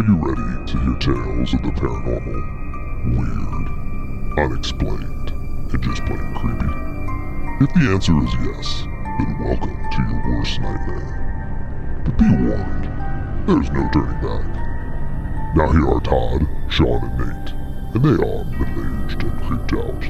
you ready to hear tales of the paranormal, weird, unexplained, and just plain creepy? If the answer is yes, then welcome to your worst nightmare. But be warned, there's no turning back. Now here are Todd, Sean, and Nate, and they are middle-aged and creeped out.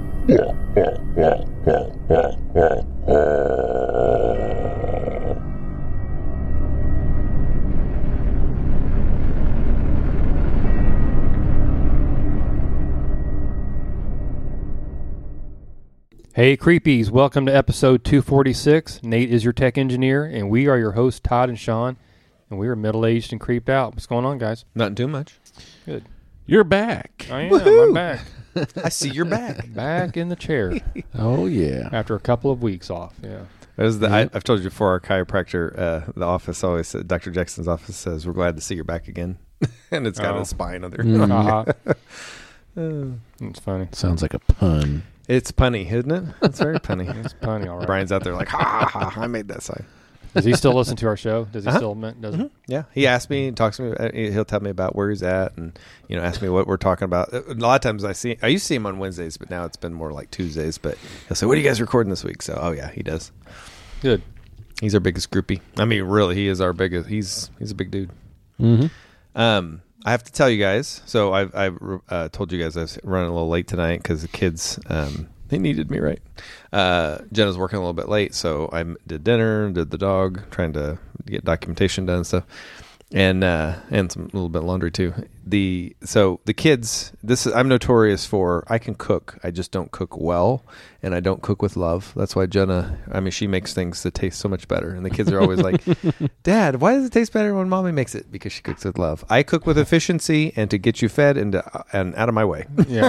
Hey creepies, welcome to episode 246. Nate is your tech engineer, and we are your hosts, Todd and Sean, and we are middle-aged and creeped out. What's going on, guys? Not too much. Good. You're back. I am. Woo-hoo! I'm back. I see you're back. Back in the chair. Oh, yeah. After a couple of weeks off, yeah. I've told you before, our chiropractor, the office always said, Dr. Jackson's office says, we're glad to see you're back again. And it's got a spine on there. It's funny. Sounds like a pun. It's punny, isn't it? It's very punny. It's punny, all right. Brian's out there like, ha, I made that sign. Does he still listen to our show? Does he still? Yeah, he asks me, talks to me. He'll tell me about where he's at, and ask me what we're talking about. A lot of times I used to see him on Wednesdays, but now it's been more like Tuesdays. But he'll say, "What are you guys recording this week?" So, oh yeah, he does. Good. He's our biggest groupie. I mean, really, he is our biggest. He's a big dude. Mm-hmm. I have to tell you guys. So I've told you guys I was running a little late tonight because the kids they needed me, right? Jenna's working a little bit late, so I did dinner, did the dog, trying to get documentation done and stuff, and some little bit of laundry too. So the kids, I'm notorious for I can cook, I just don't cook well, and I don't cook with love. That's why Jenna, she makes things that taste so much better, and the kids are always like, "Dad, why does it taste better when Mommy makes it?" Because she cooks with love. I cook with efficiency and to get you fed and out of my way. Yeah.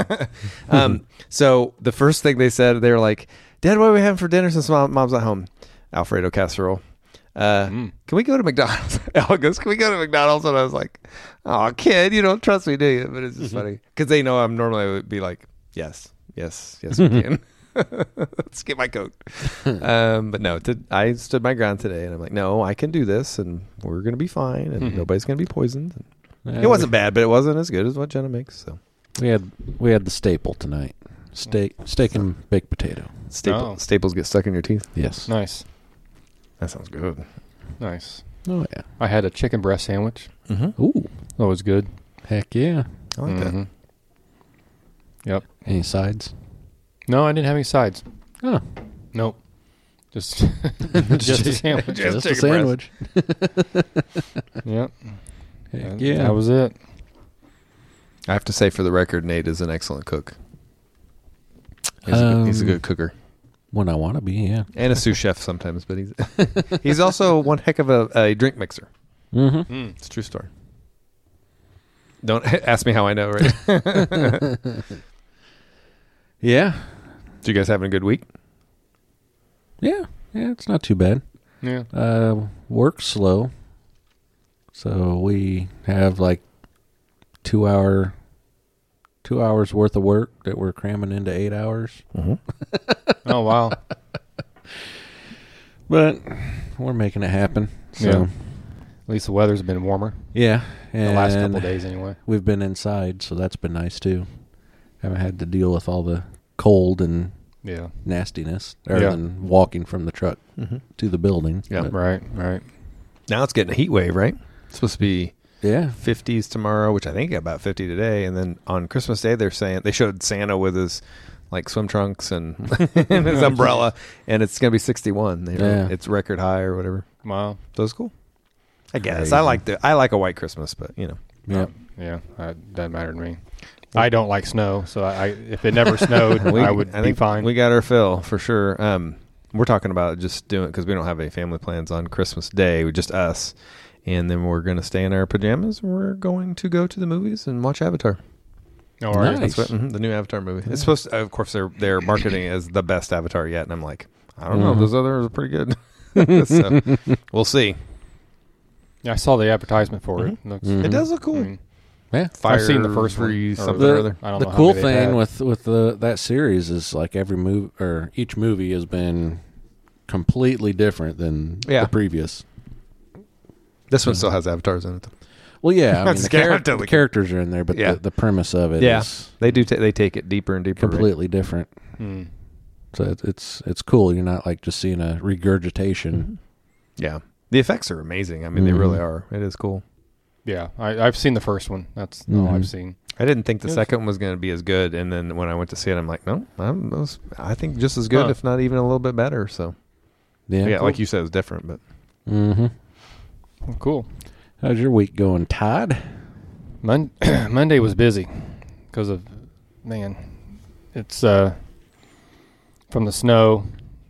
So the first thing they said, they were like, "Dad, what are we having for dinner since Mom's not home?" Alfredo casserole. Can we go to McDonald's? Al goes, "Can we go to McDonald's?" And I was like, "Oh, kid, you don't trust me, do you?" But it's just funny because they know I'm normally would be like, yes, we can. Let's get my coat. But no, I stood my ground today, and I'm like, no, I can do this, and we're gonna be fine, and nobody's gonna be poisoned. It wasn't bad, but it wasn't as good as what Jenna makes. So we had the staple tonight: steak and baked potato. Staples get stuck in your teeth. Yes. Nice. That sounds good. Nice. Oh yeah. I had a chicken breast sandwich. Mm-hmm. Ooh, that was good. Heck yeah. I like that. Yep. Any sides? No, I didn't have any sides. Oh, nope. Just a sandwich. just a sandwich. Yep. Heck yeah. That was it. I have to say, for the record, Nate is an excellent cook. He's a good cooker. When I want to be, yeah. And a sous chef sometimes, but he's also one heck of a drink mixer. Mm-hmm. It's a true story. Don't ask me how I know, right? Yeah. So you guys having a good week? Yeah, it's not too bad. Yeah. Work's slow. So we have like 2 hours worth of work that we're cramming into 8 hours. Mm-hmm. Oh, wow. But we're making it happen. So. Yeah. At least the weather's been warmer. Yeah. The last couple of days anyway. We've been inside, so that's been nice too. Haven't had to deal with all the cold and nastiness other than walking from the truck to the building. Yeah. Right. Now it's getting a heat wave, right? It's supposed to be 50s tomorrow, which I think about 50 today. And then on Christmas Day, they're saying they showed Santa with his like swim trunks and his umbrella, and it's going to be 61. It's record high or whatever. Wow. So it's cool. I guess I like a white Christmas, but Yeah. That doesn't matter to me. I don't like snow, so if it never snowed, I would be fine. We got our fill for sure. We're talking about just doing it because we don't have any family plans on Christmas Day, just us. And then we're going to stay in our pajamas, and we're going to go to the movies and watch Avatar. Oh, all right. Nice. That's the new Avatar movie. It's supposed to, of course, they're marketing it as the best Avatar yet, and I'm like, I don't know, those others are pretty good. So we'll see. Yeah, I saw the advertisement for it. It does look cool. I mean, Yeah, I've seen the first one. The cool thing with that series is like every movie or each movie has been completely different than the previous. This one still has avatars in it, though. Well, yeah, I mean, Totally. the characters are in there, but Yeah. the premise of it is they do. They take it deeper and deeper. Right? completely different. Mm. So it's cool. You're not like just seeing a regurgitation. Yeah, the effects are amazing. I mean, they really are. It is cool. Yeah, I've seen the first one. That's all I've seen. I didn't think the Yes. second one was going to be as good, and then when I went to see it, I'm like, no, I think just as good, if not even a little bit better. So Yeah. like you said, it was different, but Mm-hmm. Well, cool. How's your week going, Todd? Monday was busy because of it's from the snow,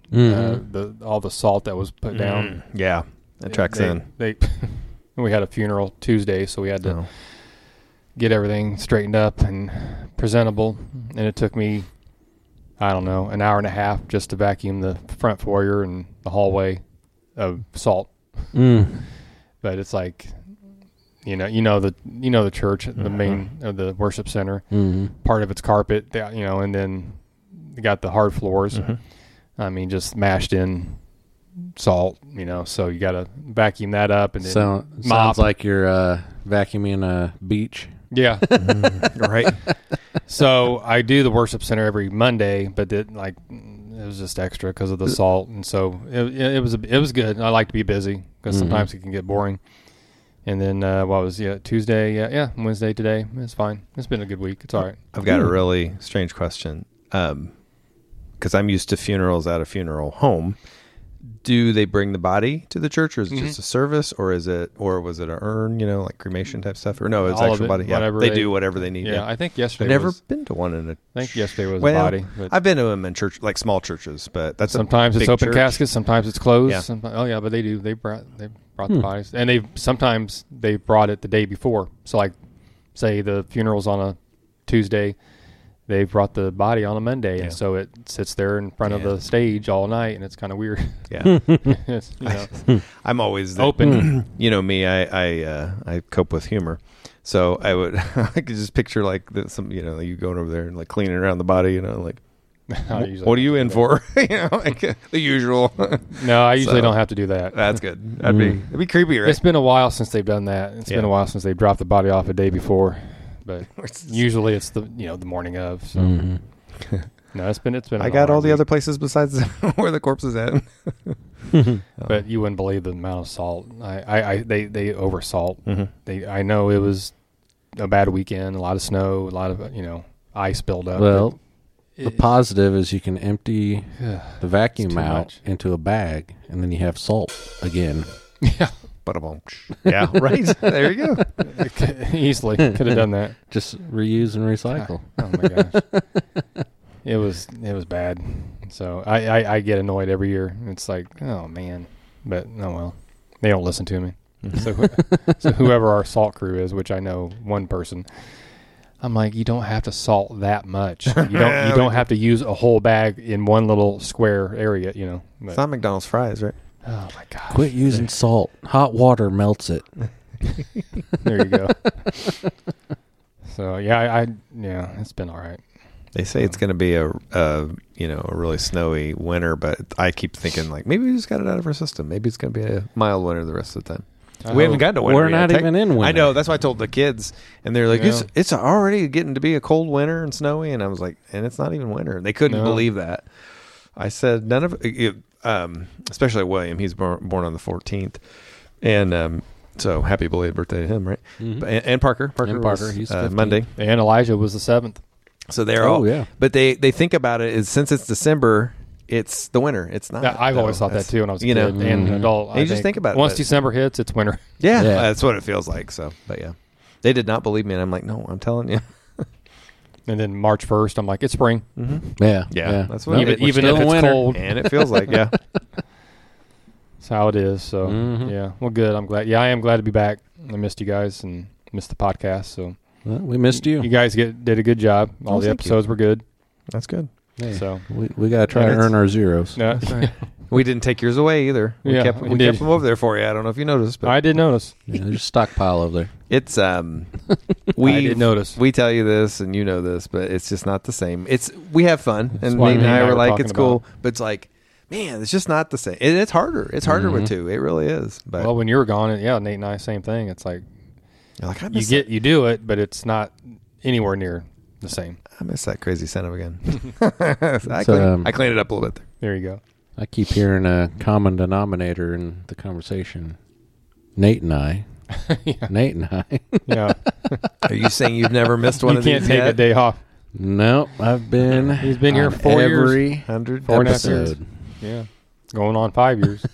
all the salt that was put down. yeah, it tracks in. We had a funeral Tuesday, so we had to Oh. get everything straightened up and presentable. And it took me, I don't know, an hour and a half just to vacuum the front foyer and the hallway of salt. But it's like, you know the church, the main of the worship center. Part of it's carpet, and then you got the hard floors. I mean, just mashed in salt, so you got to vacuum that up and then mop. Sounds like you're vacuuming a beach. Yeah. Right. So I do the worship center every Monday, but it was just extra because of the salt, and so it was good. I like to be busy because sometimes it can get boring. And then Tuesday, Wednesday today. It's fine. It's been a good week. It's all right. I've got a really strange question. Because I'm used to funerals at a funeral home. Do they bring the body to the church, or is it just a service, or was it an urn, like cremation type stuff, or no, it's All of actual it, body. Yeah, whatever do whatever they need. Yeah, I think yesterday. I've never was, been to one in a. I think yesterday was Well, a body. But I've been to them in church, like small churches, but that's sometimes a it's big open church. caskets, sometimes it's closed. Yeah. But they do. They brought the bodies, and sometimes they brought it the day before. So like, say the funeral's on a Tuesday. They brought the body on a Monday, and so it sits there in front of the stage all night, and it's kind of weird. Yeah, It's, I'm always open. Me, I cope with humor, so I could just picture like you going over there and like cleaning around the body, like. What are you in for? Like the usual. No, I usually So, don't have to do that. That's good. That'd be creepy, right? It's been a while since they've done that. It's been a while since they've dropped the body off a day before, but usually it's the morning of. So no, it's been. I got all the other places besides where the corpse is at. But you wouldn't believe the amount of salt. They over salt. I know it was a bad weekend. A lot of snow. A lot of ice buildup. Well, the positive is you can empty the vacuum too out much. into a bag, and then you have salt again. Yeah, Yeah, right. There you go. easily could have done that. Just reuse and recycle. Oh my gosh, it was bad. So I get annoyed every year. It's like, oh man, but oh well, they don't listen to me. So whoever our salt crew is, which I know one person, I'm like, you don't have to salt that much. You don't have to use a whole bag in one little square area. But, It's not McDonald's fries, right? oh my gosh, Quit using salt. Hot water melts it. There you go. So yeah, it's been all right. They say it's going to be a really snowy winter, but I keep thinking like maybe we just got it out of our system. Maybe it's going to be a mild winter the rest of the time. We haven't gotten to winter. We're not yet. even in winter. I know. That's why I told the kids, and they're like, Yeah. "It's already getting to be a cold winter and snowy." And I was like, "And it's not even winter." They couldn't believe that. I said, "None of it." Especially William. He's born on the 14th, and so happy belated birthday to him, right? And Parker. Parker was, he's 15. Monday. And Elijah was the 7th. So they're all. yeah. But they think about it as since it's December. It's the winter. It's not. Yeah, I've always thought that too when I was a kid and adult. And you just think about it, Once but- December hits, it's winter. Yeah, Yeah. that's what it feels like. So, but yeah, they did not believe me, and I'm like, no, I'm telling you. And then March 1st, I'm like, it's spring. Yeah. That's what. Even we're if still in it's winter, cold. and it feels like That's how it is. So yeah, well, good. I'm glad. Yeah, I am glad to be back. I missed you guys and missed the podcast. So Well, we missed you. you guys did a good job. All the thank you. episodes were good. That's good. So We got to try to Yeah, earn our zeros. no, We didn't take yours away either. We Yeah, kept we we did. kept them over there for you. I don't know if you noticed, but I did notice. Yeah, there's a stockpile over there. it's I did notice. We tell you this, and you know this, but it's just not the same. We have fun, and why Nate and me and I I were were like, talking it's cool, about. but it's like, man, it's just not the same. It's harder. It's harder with two. It really is. But Well, when you were gone, Nate and I, same thing. It's like You're like, I You miss you do it, but it's not anywhere near the same. I miss that crazy son of a gun. I So, cleaned it up a little bit there. There you go. I keep hearing a common denominator in the conversation. Nate and I. Yeah. Nate and I. Yeah. Are you saying you've never missed one You of can't these take yet? a day off. Nope, I've been. He's been here on 4 years. every 100 4.5 years. episode. Yeah. Going on 5 years.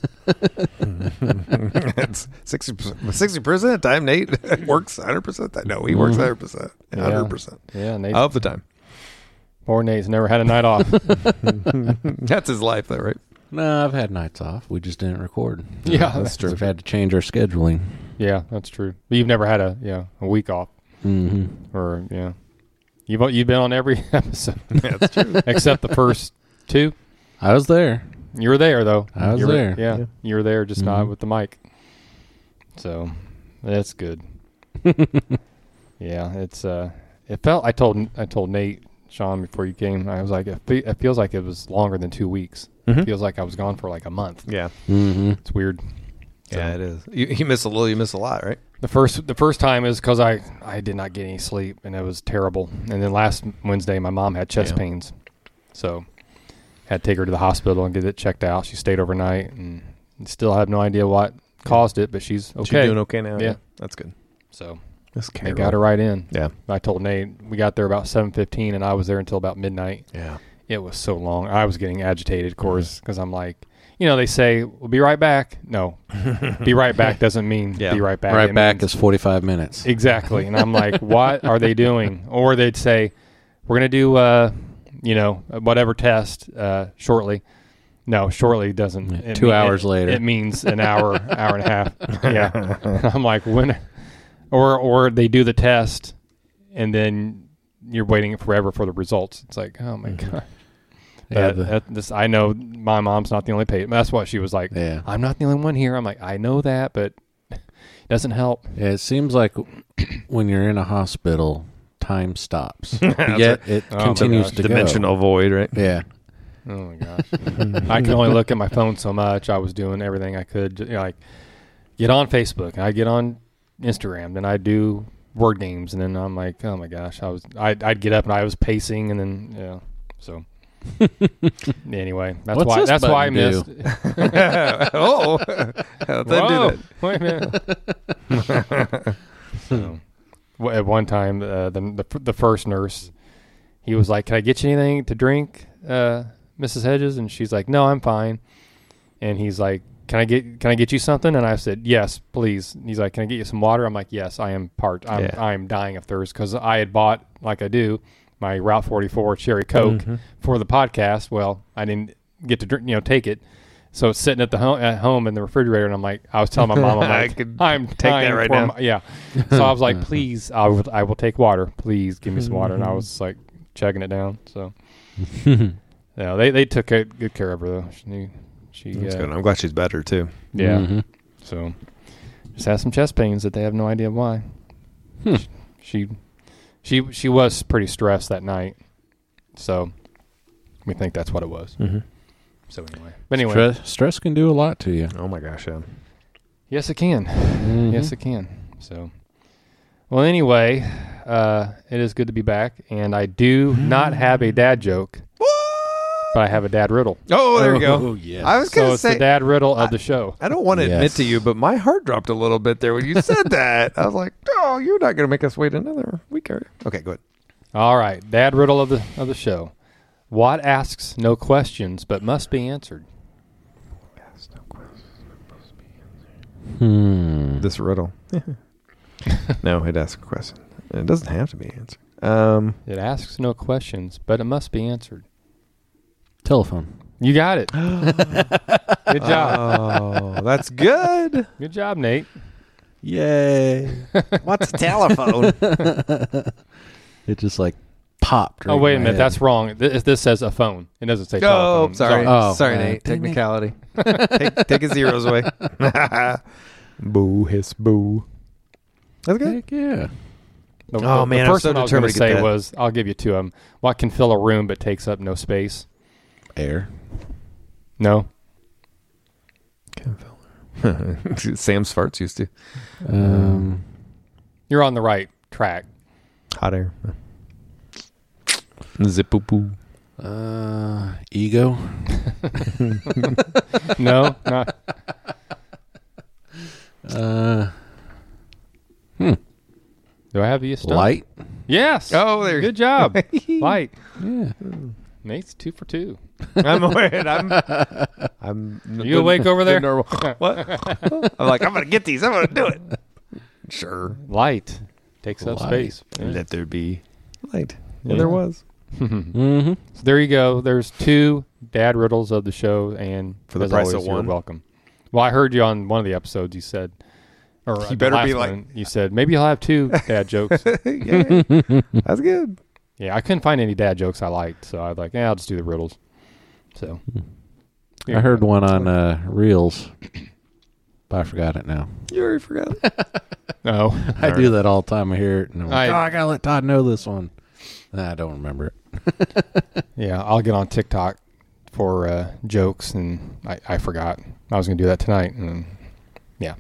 It's 60% of the time Nate works 100%. No, he works 100%. 100%. Yeah. Nate. Of the time. Poor Nate's never had a night off. That's his life, though, right? No, I've had nights off. We just didn't record. Yeah, that's true. We've had to change our scheduling. Yeah, that's true. But you've never had a week off, Mm-hmm. or you've been on every episode That's true. except the first two. I was there. You were there though. I was You were- there. Yeah, you were there, just not Mhm. with the mic. So that's good. Yeah, it's it felt. I told Nate, Sean, before you came. I was like, it feels like it was longer than 2 weeks. Mhm. It feels like I was gone for like a month. Yeah. Mm-hmm. It's weird. Yeah, it is. You miss a little, you miss a lot, right? The first time is because I did not get any sleep and it was terrible. And then last Wednesday, my mom had chest Yeah. pains, so had to take her to the hospital and get it checked out. She stayed overnight and still have no idea what caused it, but she's okay. She's doing okay now. Yeah. That's good. So That's they got her right in. Yeah. I told Nate we got there about 7:15 and I was there until about midnight. Yeah. It was so long. I was getting agitated, of course, because I'm like, they say we'll be right back. No, be right back doesn't mean Yeah. be right back. Right It back means- is 45 minutes. Exactly. And I'm like, what are they doing? Or they'd say, we're going to do, whatever test shortly. No, shortly doesn't. Yeah, 2 hours later. It means an hour, hour and a half. Yeah. And I'm like, when? Or they do the test and then you're waiting forever for the results. It's like, oh, my God. Yeah, I know my mom's not the only patient. That's what she was like. yeah. I'm not the only one here. I'm like, I know that, but it doesn't help. Yeah, it seems like when you're in a hospital, time stops. That's Yet it Oh, continues gosh. to Dimensional void, right? go. Yeah. Oh my gosh! I can only look at my phone so much. I was doing everything I could, like get on Facebook, and I get on Instagram, then I do word games, and then I'm like, oh my gosh! I'd get up and I was pacing, and then So anyway, that's What's why this that's why I button do? missed. Oh, how'd that do Whoa! that? Wait a minute. So, at one time, the first nurse, he was like, "Can I get you anything to drink, Mrs. Hedges?" And she's like, "No, I'm fine." And he's like, "Can I get you something?" And I said, "Yes, please." And he's like, "Can I get you some water?" I'm like, "Yes, I'm dying of thirst," because I had bought, like I do, my Route 44 Cherry Coke for the podcast. Well, I didn't get to drink, take it. So it's sitting at home in the refrigerator, and I was telling my mom, I'm I like, could I'm take that dying right for now. yeah. So I was like, please, I will take water. Please give me some water. And I was like chugging it down. So yeah, they took good care of her though. She That's good. I'm glad she's better too. yeah. Mhm. So just has some chest pains that they have no idea why. She was pretty stressed that night, so we think that's what it was. Mm-hmm. So anyway, Stress can do a lot to you. Oh my gosh, yeah. yes, it can. Mhm. Yes, it can. So, well, anyway, it is good to be back, and I do not have a dad joke, but I have a dad riddle. Oh, there we Oh, go. yes. I was So gonna it's say the dad riddle of the show. I don't want to admit Yes. to you, but my heart dropped a little bit there when you said that. I was like, "Oh, you're not going to make us wait another week, are you?" Okay, go ahead. All right, dad riddle of the show. What asks no questions but must be answered? This riddle. No, it asks a question. It doesn't have to be answered. It asks no questions, but it must be answered. Telephone. You got it. Good job. Oh, that's good. Good job, Nate. Yay. What's a telephone? It just like popped. Right Oh, wait a in my minute. head. That's wrong. This says a phone. It doesn't say Oh, telephone. sorry. Oh, sorry, dang Nate. it. Technicality. take his zeros away. Boo, hiss, boo. That's good. Heck yeah. Oh, man, The I'm first so one I was going determined to to get say that. was, I'll give you two of them. What can fill a room but takes up no space? Air. No. Sam's farts used to. You're on the right track. Hot air. Zip-poo-poo. Ego. No, not. Do I have you stumped? Light. Yes. Oh, there. Good job. Light. Yeah. Nate's 2 for 2. I'm aware. I'm. You awake over there? Normal. What? I'm like, I'm gonna get these. I'm gonna do it. Sure. Light takes up Light. space. Yeah. Let there be light. Yeah. And there was. Mm-hmm. So there you go. There's 2 dad riddles of the show, and For the as price always, of one? you're welcome. Well, I heard you on one of the episodes. You said, or You the better last be like- one, you said maybe I'll have 2 dad jokes. Yeah. That's good. Yeah, I couldn't find any dad jokes I liked, so I was like, I'll just do the riddles. So I heard one on Reels, but I forgot it now. You already forgot. No, I do that all the time. I hear it, and I'm like, I- I gotta let Todd know this one. Nah, I don't remember it. yeah, I'll get on TikTok for jokes, and I forgot I was going to do that tonight, and yeah,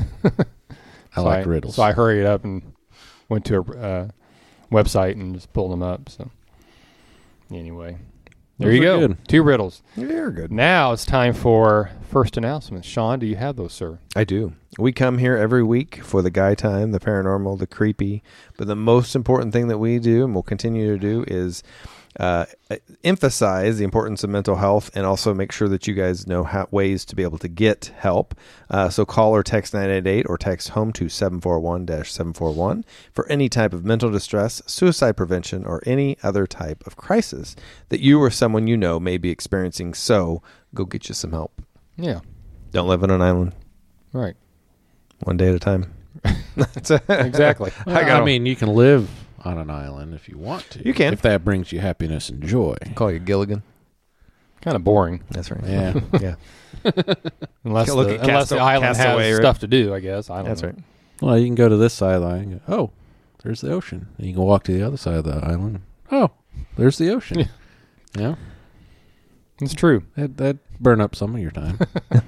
I like riddles. So I hurried up and went to a website and just pulled them up. So anyway, there Those you are go. good. 2 riddles. You're good. Now it's time for first announcements. Sean, do you have those, sir? I do. We come here every week for the guy time, the paranormal, the creepy. But the most important thing that we do, and we'll continue to do, is emphasize the importance of mental health and also make sure that you guys know ways to be able to get help. So call or text 988 or text home to 741-741 for any type of mental distress, suicide prevention, or any other type of crisis that you or someone you know may be experiencing. So go get you some help. Yeah, Don't live on an island. right. One day at a time. Exactly. I mean, you can live on an island if you want to. You can. if that brings you happiness and joy. Call you Gilligan. Kind of boring, That's right. Yeah. Yeah. unless Look the, at unless the island Castaway, has right? stuff to do. I guess I don't That's know. right. Well, you can go to this sideline and go, oh, there's the ocean. And you can walk to the other side of the island. Oh, there's the ocean. Yeah. Yeah. It's true. That'd burn up some of your time.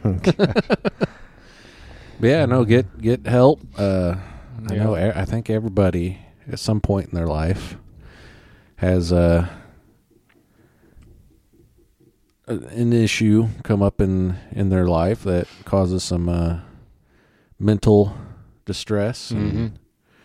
But yeah, no, get help. I know. I think everybody at some point in their life has an issue come up in their life that causes some mental distress. And,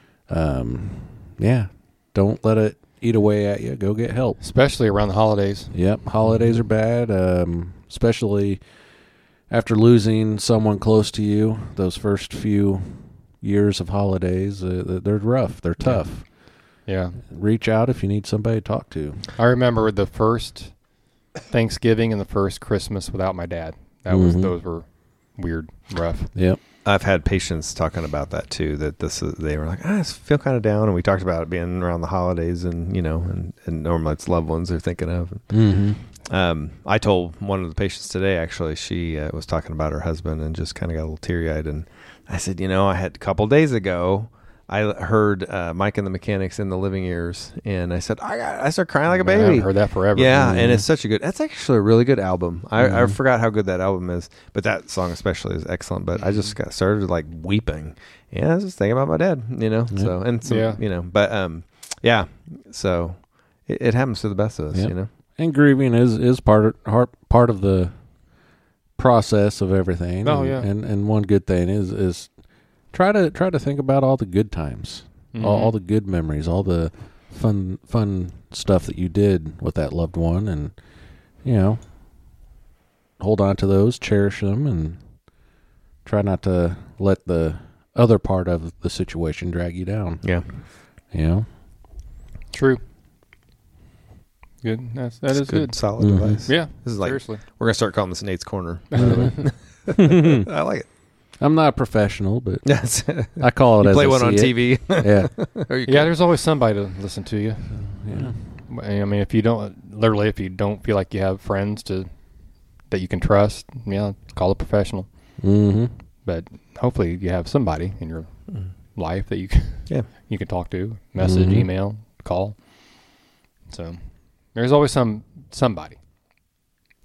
yeah, don't let it eat away at you. Go get help. Especially around the holidays. Yep, holidays are bad, especially after losing someone close to you. Those first few years of holidays, they're rough. They're tough. Yeah. Reach out if you need somebody to talk to. I remember the first Thanksgiving and the first Christmas without my dad. Those were weird, rough. Yep. I've had patients talking about that too. That they were like, I just feel kind of down, and we talked about it being around the holidays, and and normally it's loved ones they're thinking of. I told one of the patients today, actually, she was talking about her husband and just kind of got a little teary-eyed, and I said, I had a couple days ago, I heard Mike and the Mechanics in the living ears, and I said, I started crying like a I baby. haven't heard that forever. Yeah, and it's such a good. That's actually a really good album. I forgot how good that album is, but that song especially is excellent. But I just got started like weeping. Yeah, I was just thinking about my dad. So and some, but yeah. So it happens to the best of us. Yep. And grieving is part of the process of everything. Oh, yeah. And one good thing is try to think about all the good times, all the good memories, all the fun stuff that you did with that loved one, and hold on to those, cherish them, and try not to let the other part of the situation drag you down. Yeah. True. Good. That is good. Solid advice. Yeah. This is like Seriously. we're gonna start calling this Nate's Corner. I like it. I'm not a professional, but Yes. I call it You as play I one see on it. TV. Yeah. Or you Yeah, there's always somebody to listen to you. Yeah. I mean, if you don't feel like you have friends that you can trust, call a professional. Mm-hmm. But hopefully you have somebody in your life that you can talk to, message, email, call. So there's always somebody.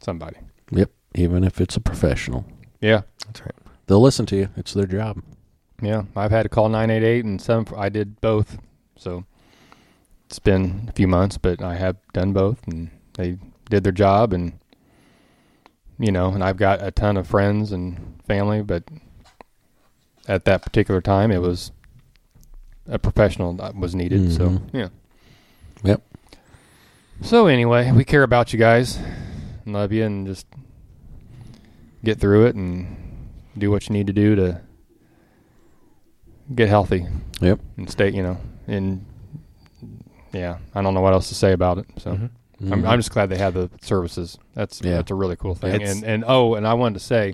Yep. Even if it's a professional, Yeah. That's right. they'll listen to you. It's their job. Yeah, I've had to call 988 and I did both. So it's been a few months, but I have done both, and they did their job, and and I've got a ton of friends and family, but at that particular time, it was a professional that was needed. So yeah. Yep. So anyway, we care about you guys, love you, and just get through it and do what you need to do to get healthy. Yep. And stay, and yeah, I don't know what else to say about it. So I'm just glad they have the services. That's a really cool thing. And I wanted to say,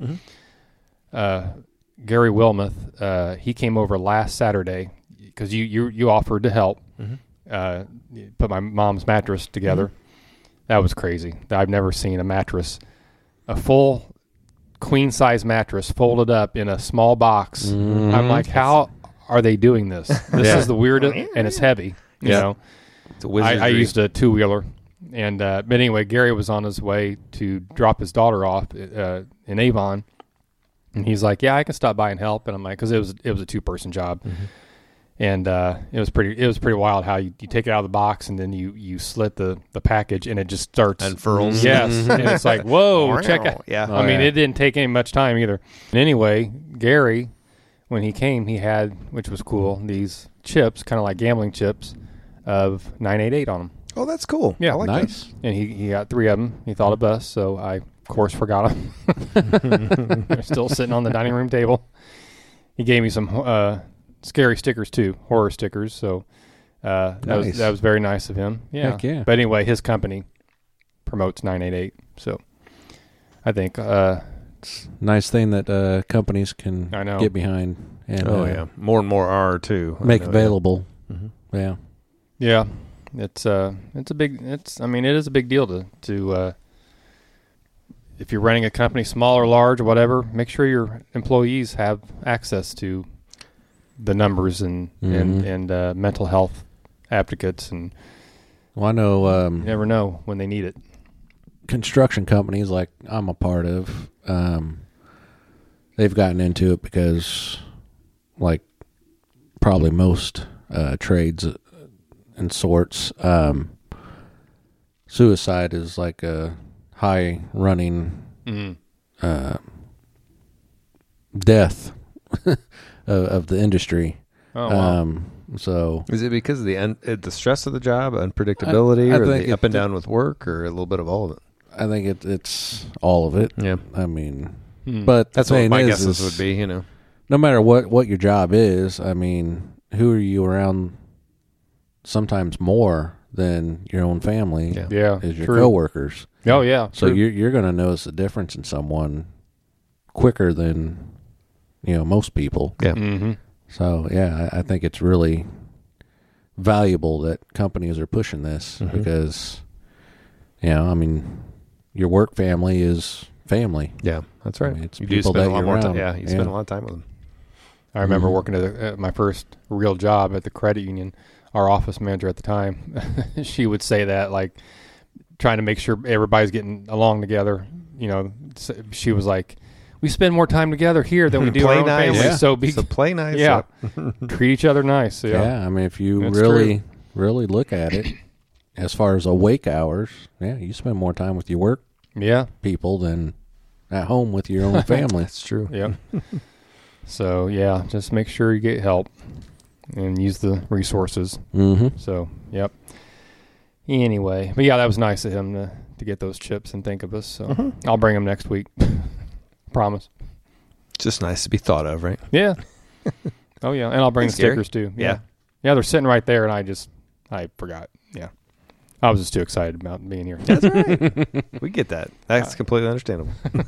Gary Wilmoth, he came over last Saturday because you offered to help put my mom's mattress together. That was crazy. I've never seen a mattress, a full queen size mattress folded up in a small box. I'm like, how are they doing this? This is the weirdest, and it's heavy. You know, it's a wizardry. I used a 2-wheeler, and but anyway, Gary was on his way to drop his daughter off in Avon, and he's like, "Yeah, I can stop by and help." And I'm like, because it was a 2-person job, and it was pretty wild how you take it out of the box and then you slit the package and it just starts unfurls. Yes, and it's like, whoa, check it. Yeah, I mean, it didn't take any much time either. And anyway, Gary, when he came, he had, which was cool, these chips, kind of like gambling chips, of 988 on them. Oh, that's cool. Yeah, I like nice. that. And he got 3 of them. He thought of us, so I, of course, forgot them. They're still sitting on the dining room table. He gave me some scary stickers too, horror stickers. So that was very nice of him. Yeah. Heck yeah. But anyway, his company promotes 988, so I think Nice thing that companies can get behind and more and more are too. make available. Yeah. Yeah, it is a big deal to if you're running a company, small or large or whatever, make sure your employees have access to the numbers and mental health advocates, and Well, I know you never know when they need it. construction companies like I'm a part of, they've gotten into it because, like, probably most trades and sorts, suicide is like a high running death of the industry. Oh, wow. So is it because of the stress of the job, unpredictability, I or think the up and down with work, or a little bit of all of it? I think it's all of it. Yeah, I mean, but that's the what thing my is, guesses would be. No matter what your job is, I mean, who are you around? Sometimes more than your own family. Yeah, is your true. coworkers. Oh yeah. So true. you're going to notice a difference in someone quicker than most people. Yeah. Mm-hmm. So yeah, I think it's really valuable that companies are pushing this because I mean, your work family is family. Yeah, that's right. I mean, it's you do people spend that a lot you're more time. around. Yeah, you spend a lot of time with them. I remember working at my first real job at the credit union. Our office manager at the time, she would say that, like, trying to make sure everybody's getting along together. She was like, "We spend more time together here than we do our own nice. family, Yeah. so play nice. yeah, treat each other nice." So, Yeah, I mean, if you That's really look at it, as far as awake hours, you spend more time with your work yeah, people than at home with your own family. That's true. yeah. So yeah, just make sure you get help and use the resources. Mm-hmm. So yep. Anyway, but yeah, that was nice of him to get those chips and think of us. So I'll bring them next week. Promise. Just nice to be thought of, right? Yeah. Oh yeah, and I'll bring Thanks, the Gary. stickers too. Yeah. Yeah, they're sitting right there, and I forgot. Yeah. I was just too excited about being here. That's right. We get that. That's completely understandable.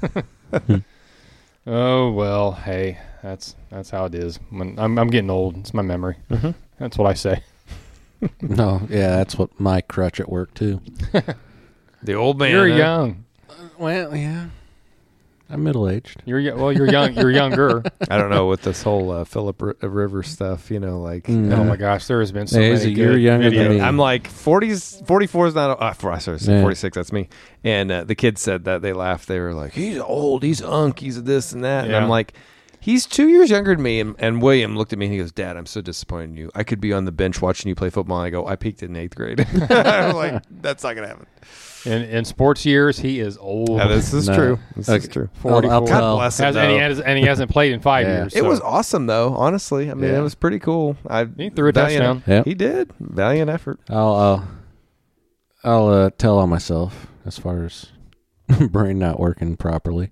Oh well, hey, that's how it is. When I'm getting old, it's my memory. That's what I say. No, yeah, that's what my crutch at work too. The old man. You're huh? young. Well, yeah, I'm middle aged. You're young. You're younger. I don't know with this whole Philip River stuff. Like, Oh my gosh, there has been so Hey, many you're good younger than videos. me. I'm like 44 is not. Sorry, Yeah. 46. That's me. And the kids said that they laughed. They were like, "He's old. He's unk. He's this and that." And Yeah. I'm like, He's 2 years younger than me, and William looked at me and he goes, "Dad, I'm so disappointed in you. I could be on the bench watching you play football." And I go, "I peaked in 8th grade." I'm like, "That's not gonna happen." In sports years, he is old. Yeah, this is true. This is Okay. true. 40, I'll 40. tell- bless him, And he hasn't played in 5 Yeah. years. It so. was awesome, though. Honestly, I mean, Yeah. it was pretty cool. He threw a touchdown. Yep. He did. Valiant effort. I'll tell on myself as far as brain not working properly.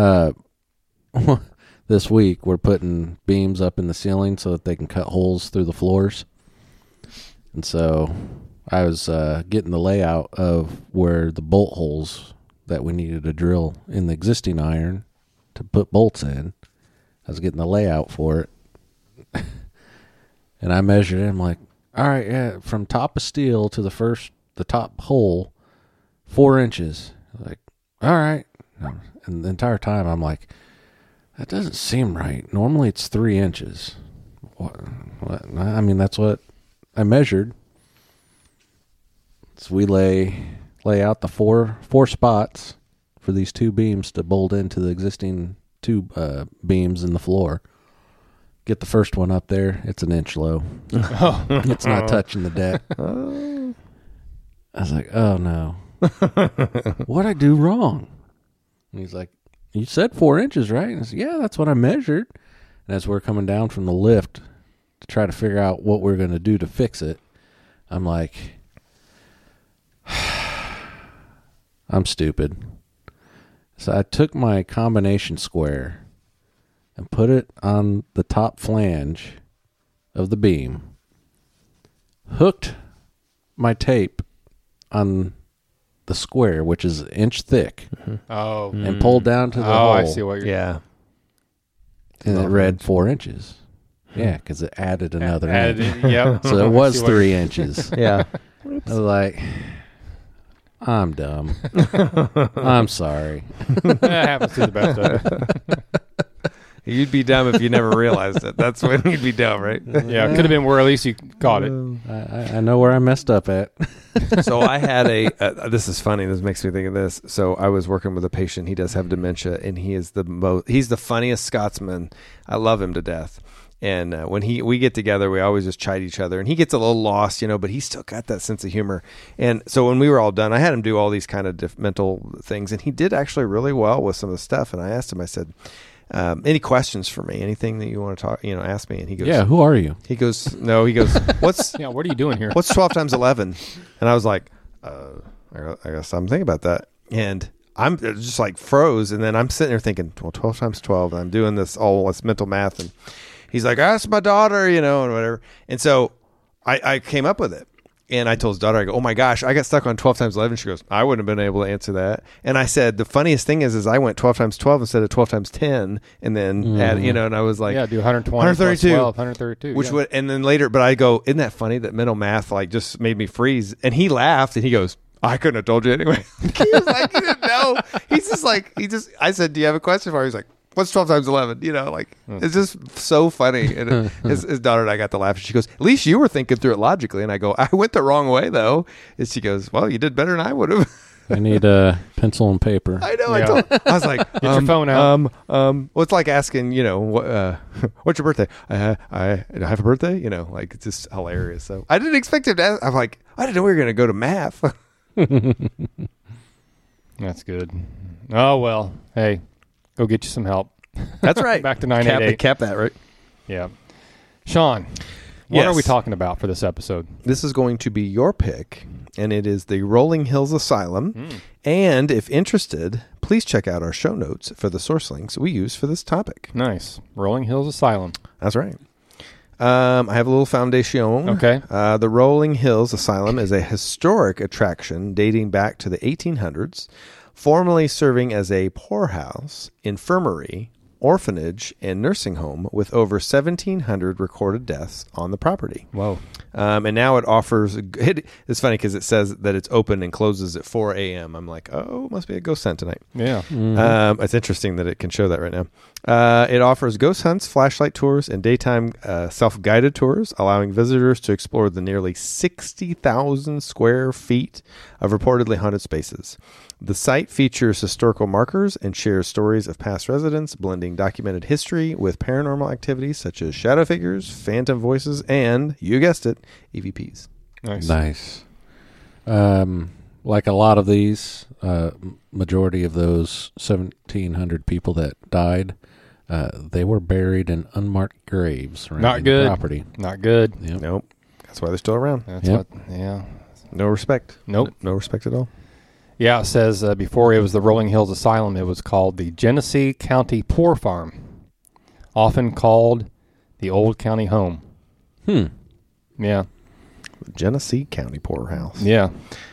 This week we're putting beams up in the ceiling so that they can cut holes through the floors. And so I was getting the layout of where the bolt holes that we needed to drill in the existing iron to put bolts in. I was getting the layout for it. And I measured it. I'm like, all right, yeah, from top of steel to the top hole, 4 inches. Like, all right. And the entire time I'm like, that doesn't seem right. Normally it's 3 inches. What? I mean, that's what I measured. So we lay out the four spots for these 2 beams to bolt into the existing 2 beams in the floor. Get the first one up there. It's an inch low. It's not touching the deck. I was like, oh no. What'd I do wrong? And he's like, you said 4 inches, right? And I said, yeah, that's what I measured. And as we're coming down from the lift to try to figure out what we're going to do to fix it, I'm like, I'm stupid. So I took my combination square and put it on the top flange of the beam, hooked my tape on the square, which is an inch thick, Oh. and pulled down to the hole. I see what you're Yeah. And it read 4 inches. Yeah, because it added another added inch. in. Yep. So it I was see what 3 inches. Yeah. I was like, I'm dumb. I'm sorry. That happens to the best of us. You'd be dumb if you never realized it. That's when you'd be dumb, right? Yeah, it could have been where at least you caught it. I know where I messed up at. So I had this is funny. This makes me think of this. So I was working with a patient. He does have dementia, and he's the funniest Scotsman. I love him to death. And when we get together, we always just chide each other. And he gets a little lost, but he still got that sense of humor. And so when we were all done, I had him do all these kind of mental things, and he did actually really well with some of the stuff. And I asked him, I said, any questions for me? Anything that you want to talk, ask me? And he goes, Yeah, who are you? He goes, no. He goes, what's Yeah, what are you doing here? what's 12 times 11? And I was like, I guess I'm thinking about that. And I'm just like froze. And then I'm sitting there thinking, well, 12 times 12. And I'm doing this mental math. And he's like, ask my daughter, and whatever. And so I came up with it. And I told his daughter, I go, oh my gosh, I got stuck on 12 times 11. She goes, I wouldn't have been able to answer that. And I said, the funniest thing is I went 12 times 12 instead of 12 times 10. And then add, and I was like, Yeah, do 120 132. plus 12, 132. which yeah. would, and then later, but I go, isn't that funny that mental math just made me freeze? And he laughed and he goes, I couldn't have told you anyway. He was like, he didn't know. He's just like, I said, do you have a question for me? He's like, what's 12 times 11? It's just so funny. And his daughter and I got to laugh. She goes, at least you were thinking through it logically. And I go, I went the wrong way though. And she goes, well, you did better than I would have. I need a pencil and paper. I know. Yeah. I was like, get your phone out. well, it's like asking, what's your birthday? I have a birthday. It's just hilarious. So I didn't expect him to ask. I'm like, I didn't know we were going to go to math. That's good. Oh, well. Hey, go get you some help. That's right. Back to 988. Cap that, right? Yeah. Sean, what Yes. are we talking about for this episode? This is going to be your pick, and it is the Rolling Hills Asylum. And if interested, please check out our show notes for the source links we use for this topic. Nice. Rolling Hills Asylum. That's right. I have a little foundation. Okay. The Rolling Hills Asylum is a historic attraction dating back to the 1800s, formerly serving as a poorhouse, infirmary, orphanage, and nursing home with over 1,700 recorded deaths on the property. Whoa. And now it offers, it's funny because it says that it's open and closes at 4 a.m. I'm like, oh, it must be a ghost hunt tonight. Yeah. It's interesting that it can show that right now. It offers ghost hunts, flashlight tours, and daytime self-guided tours, allowing visitors to explore the nearly 60,000 square feet of reportedly haunted spaces. The site features historical markers and shares stories of past residents, blending documented history with paranormal activities such as shadow figures, phantom voices, and, you guessed it, EVPs. Nice. Like a lot of these, majority of those 1,700 people that died, they were buried in unmarked graves surrounding the property. Not good. Yep. Nope. That's why they're still around. That's Yep. yeah. No respect. Nope. No respect at all. Yeah, it says before it was the Rolling Hills Asylum, it was called the Genesee County Poor Farm, often called the Old County Home. Yeah. Genesee County Poorhouse. Yeah.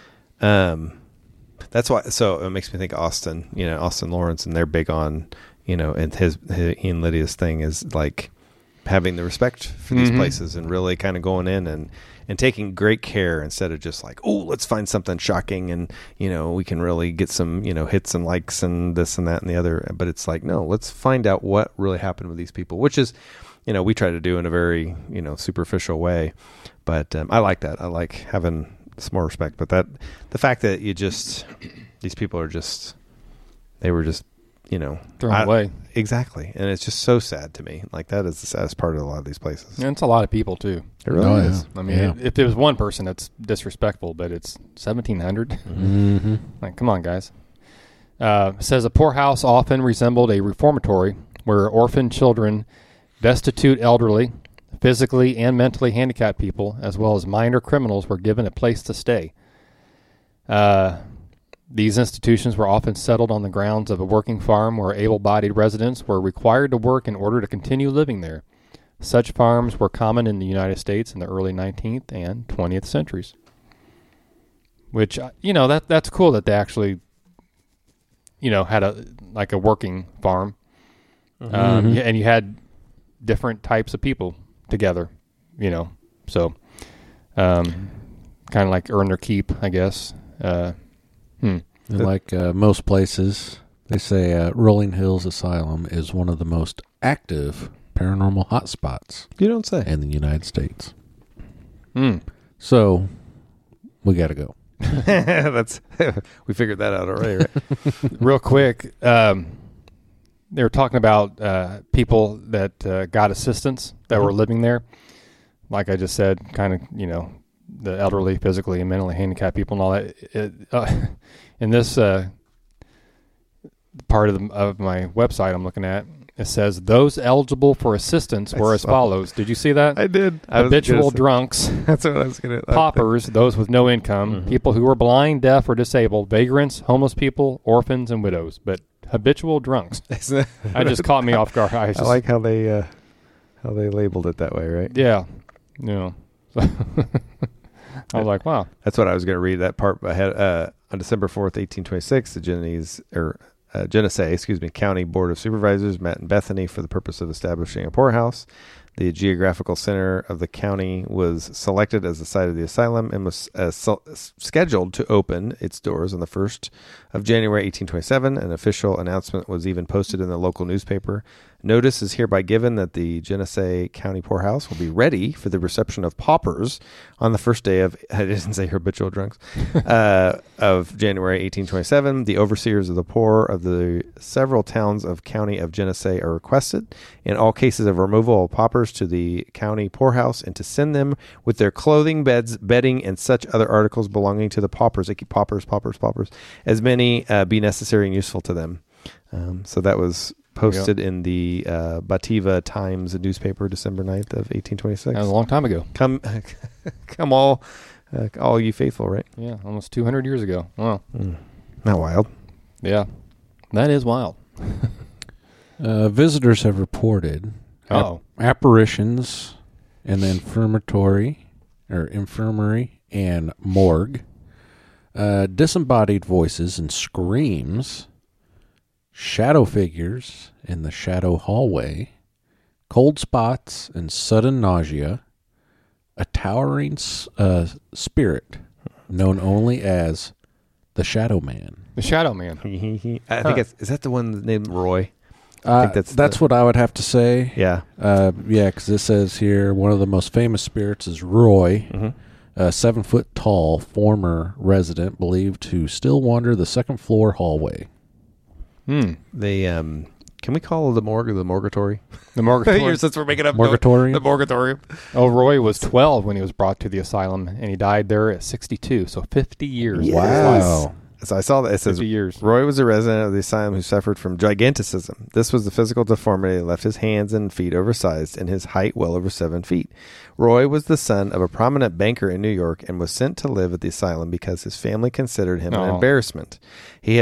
That's why. So it makes me think Austin. Austin Lawrence, and they're big on, and he and Lydia's thing is like having the respect for these places and really kind of going in and taking great care instead of just like, oh, let's find something shocking and, we can really get some, hits and likes and this and that and the other. But it's like, no, let's find out what really happened with these people, which is, we try to do in a very, superficial way. But I like that. I like having some more respect. But the fact that these people are just, they were just, thrown away. Exactly. And it's just so sad to me. Like, that is the saddest part of a lot of these places. And it's a lot of people, too. It really is. I mean, if it was one person, that's disrespectful, but it's 1,700. Mm-hmm. Like, come on, guys. It says a poorhouse often resembled a reformatory where orphaned children, destitute elderly, physically and mentally handicapped people, as well as minor criminals, were given a place to stay. These institutions were often settled on the grounds of a working farm where able-bodied residents were required to work in order to continue living there. Such farms were common in the United States in the early 19th and 20th centuries. Which, that's cool that they actually, had a working farm. And you had different types of people together, so kind of like earn their keep, I guess. And like most places, they say Rolling Hills Asylum is one of the most active paranormal hotspots You don't say. in the United States. So we got to go. We figured that out already, right? Real quick, they were talking about people that got assistance that were living there. Like I just said, kind of, the elderly, physically and mentally handicapped people and all that. In this part of my website I'm looking at, it says those eligible for assistance were as follows. Did you see that? I did. Habitual drunks, That's what I was going to. paupers, those with no income, people who were blind, deaf, or disabled, vagrants, homeless people, orphans, and widows. But habitual drunks. That just caught me off guard. I like how they labeled it that way, right? Yeah. I was like, wow. That's what I was going to read. That part ahead. On December 4th, 1826, the Genesee County Board of Supervisors met in Bethany for the purpose of establishing a poorhouse. The geographical center of the county was selected as the site of the asylum and was scheduled to open its doors on the 1st of January, 1827. An official announcement was even posted in the local newspaper. Notice is hereby given that the Genesee County Poorhouse will be ready for the reception of paupers on the first day of, I didn't say habitual drunks, of January 1827. The overseers of the poor of the several towns of County of Genesee are requested in all cases of removal of paupers to the county poorhouse and to send them with their clothing, beds, bedding, and such other articles belonging to the paupers. They keep paupers, as many be necessary and useful to them. So that was posted in the Batavia Times newspaper, December 9th of 1826. That was a long time ago. Come all you faithful, right? Yeah, almost 200 years ago. Wow. Not wild. Yeah, that is wild. Visitors have reported apparitions in the infirmary and morgue, disembodied voices and screams, shadow figures in the shadow hallway, cold spots and sudden nausea, a towering spirit known only as the Shadow Man. The Shadow Man. I think is that the one named Roy? I think that's what I would have to say. Yeah. Because it says here one of the most famous spirits is Roy, A 7-foot-tall former resident believed to still wander the second-floor hallway. They can we call the morgue the morgatory? The morgue. Since we're making up Morgatorium? the morgatorium. Oh, Roy was 12 when he was brought to the asylum, and he died there at 62, so 50 years. Wow. So I saw that it says 50 years. Roy was a resident of the asylum who suffered from giganticism. This was the physical deformity that left his hands and feet oversized and his height well over 7 feet. Roy was the son of a prominent banker in New York and was sent to live at the asylum because his family considered him an embarrassment. He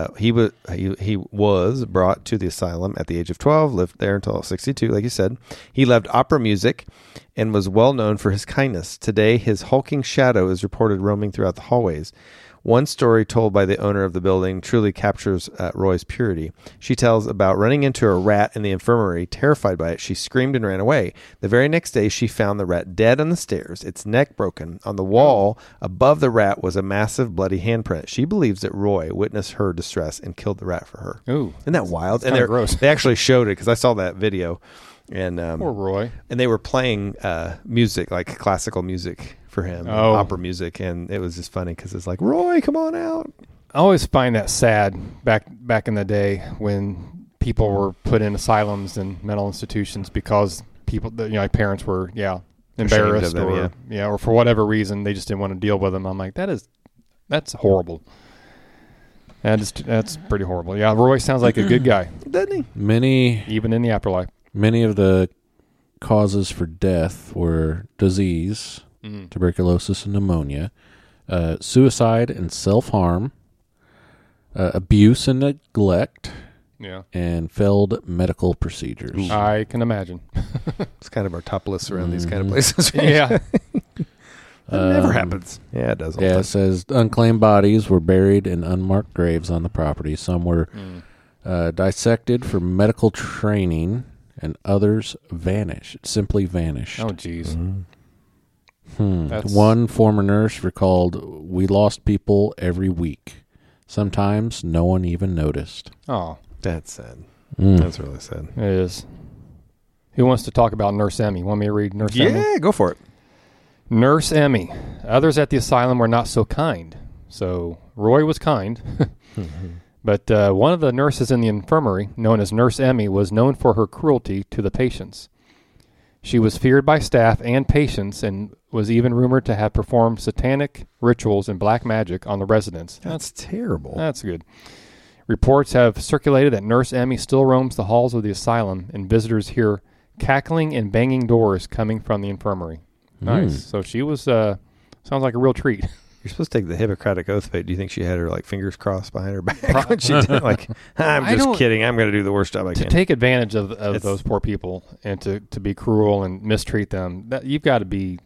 was brought to the asylum at the age of 12, lived there until 62, like you said. He loved opera music and was well known for his kindness. Today, his hulking shadow is reported roaming throughout the hallways. One story told by the owner of the building truly captures Roy's purity. She tells about running into a rat in the infirmary. Terrified by it, she screamed and ran away. The very next day, she found the rat dead on the stairs, its neck broken. On the wall above the rat was a massive bloody handprint. She believes that Roy witnessed her distress and killed the rat for her. Ooh. Isn't that wild? Kinda gross. They actually showed it because I saw that video. And Poor Roy. and they were playing music, like classical music for him, opera music, and it was just funny because it's like, Roy, come on out. I always find that sad back in the day when people were put in asylums and mental institutions because people, like parents were, embarrassed them, or for whatever reason they just didn't want to deal with them. I'm like, that's horrible. That's pretty horrible. Yeah, Roy sounds like a good guy, Doesn't he? even in the afterlife. Many of the causes for death were disease, tuberculosis and pneumonia, suicide and self-harm, abuse and neglect, and failed medical procedures. I can imagine. It's kind of our top list around these kind of places. Yeah. That never happens. Yeah, it does. all the Yeah, time. it says unclaimed bodies were buried in unmarked graves on the property. Some were dissected for medical training, and others simply vanished. Oh, jeez. One former nurse recalled, "We lost people every week. Sometimes no one even noticed." Oh, That's sad. That's really sad. it is. Who wants to talk about Nurse Emmy? Want me to read Nurse Emmy? Yeah, go for it. Nurse Emmy. Others at the asylum were not so kind. So Roy was kind. But one of the nurses in the infirmary, known as Nurse Emmy, was known for her cruelty to the patients. She was feared by staff and patients and was even rumored to have performed satanic rituals and black magic on the residents. That's terrible. That's good. Reports have circulated that Nurse Emmy still roams the halls of the asylum, and visitors hear cackling and banging doors coming from the infirmary. Nice. So she was, sounds like a real treat. You're supposed to take the Hippocratic Oath, but do you think she had her fingers crossed behind her back when she did? I'm just kidding. I'm going to do the worst job I to can. take advantage of those poor people and to be cruel and mistreat them, you've got to be,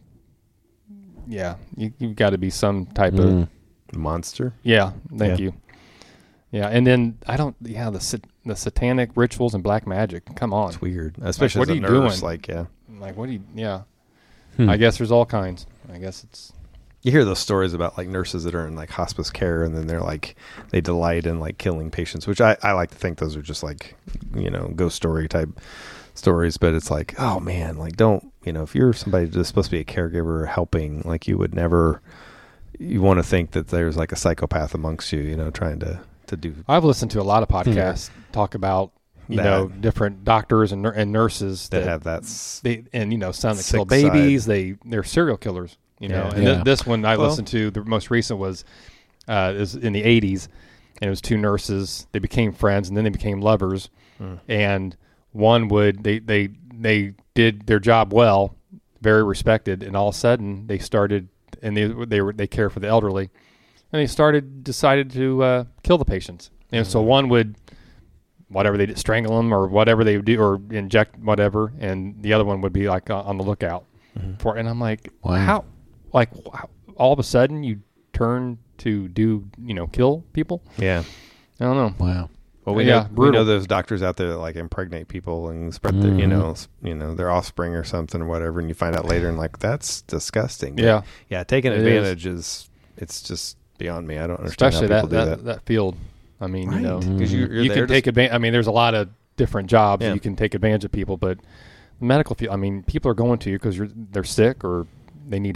you've got to be some type of monster. Yeah, thank you. Yeah, and then the satanic rituals and black magic. Come on, it's weird, especially what as are a you nurse. doing? I guess there's all kinds. I guess it's. You hear those stories about nurses that are in hospice care, and then they delight in killing patients, which I like to think those are just ghost story type stories. But it's oh man, don't if you're somebody that's supposed to be a caregiver or helping, you would never. You want to think that there's a psychopath amongst you, trying to do. I've listened to a lot of podcasts talk about different doctors and nurses that have that. Some that kill babies. They're serial killers. This one I listened to, the most recent was in the 80s, and it was two nurses. They became friends, and then they became lovers. And one they did their job well, very respected, and all of a sudden they started, and they care for the elderly, and they decided to kill the patients. And so one would, whatever they did, strangle them or whatever they would do, or inject whatever, and the other one would be on the lookout for. And I'm like, wow. How? All of a sudden you turn to kill people? Yeah. I don't know. Wow. Well, we know those doctors out there that impregnate people and spread their their offspring or something or whatever, and you find out later and that's disgusting. But taking advantage is it's just beyond me. I don't understand especially how people do that. That field. I mean, because you can take advantage. I mean, there's a lot of different jobs that you can take advantage of people, but the medical field. I mean, people are going to you because they're sick or they need help,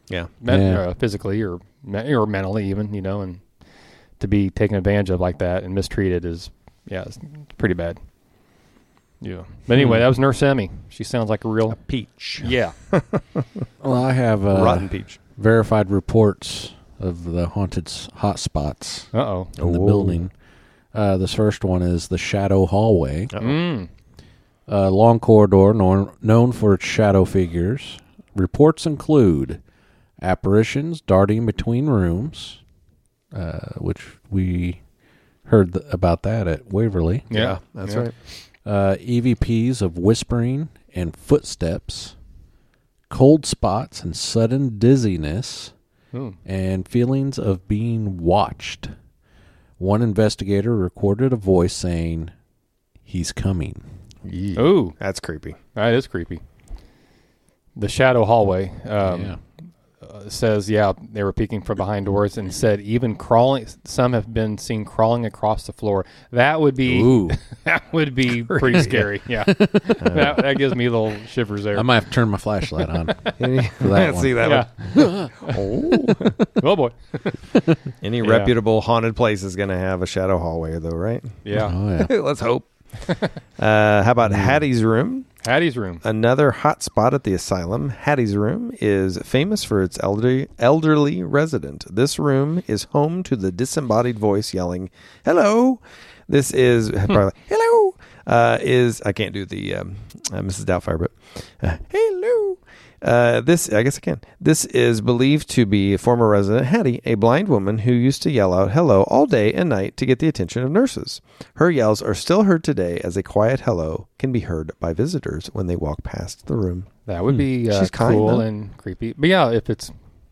Yeah. Physically or mentally even, and to be taken advantage of like that and mistreated is, it's pretty bad. Yeah. But anyway, that was Nurse Emmy. She sounds like a real peach. Yeah. Well, I have Rotten peach. verified reports of the haunted hot spots Uh-oh. in the building. This first one is the Shadow Hallway. A long corridor known for its shadow figures. Reports include apparitions darting between rooms, which we heard about that at Waverly. Yeah, that's right. EVPs of whispering and footsteps, cold spots and sudden dizziness, and feelings of being watched. One investigator recorded a voice saying, "He's coming." Ooh. That's creepy. That is creepy. The Shadow Hallway says, they were peeking from behind doors and said even crawling. Some have been seen crawling across the floor. That would be pretty scary. Yeah, that gives me little shivers there. I might have to turn my flashlight on. Let's see that one. Oh boy. Any reputable haunted place is going to have a shadow hallway, though, right? Yeah. Oh, yeah. Let's hope. How about Hattie's room? Hattie's room. Another hot spot at the asylum. Hattie's room is famous for its elderly resident. This room is home to the disembodied voice yelling, "Hello." This is probably "Hello." I can't do the Mrs. Doubtfire, but "Hello." This, I guess I can. This is believed to be former resident Hattie, a blind woman who used to yell out hello all day and night to get the attention of nurses. Her yells are still heard today as a quiet hello can be heard by visitors when they walk past the room. That would be She's kind, cool though. and creepy. But yeah, if it's...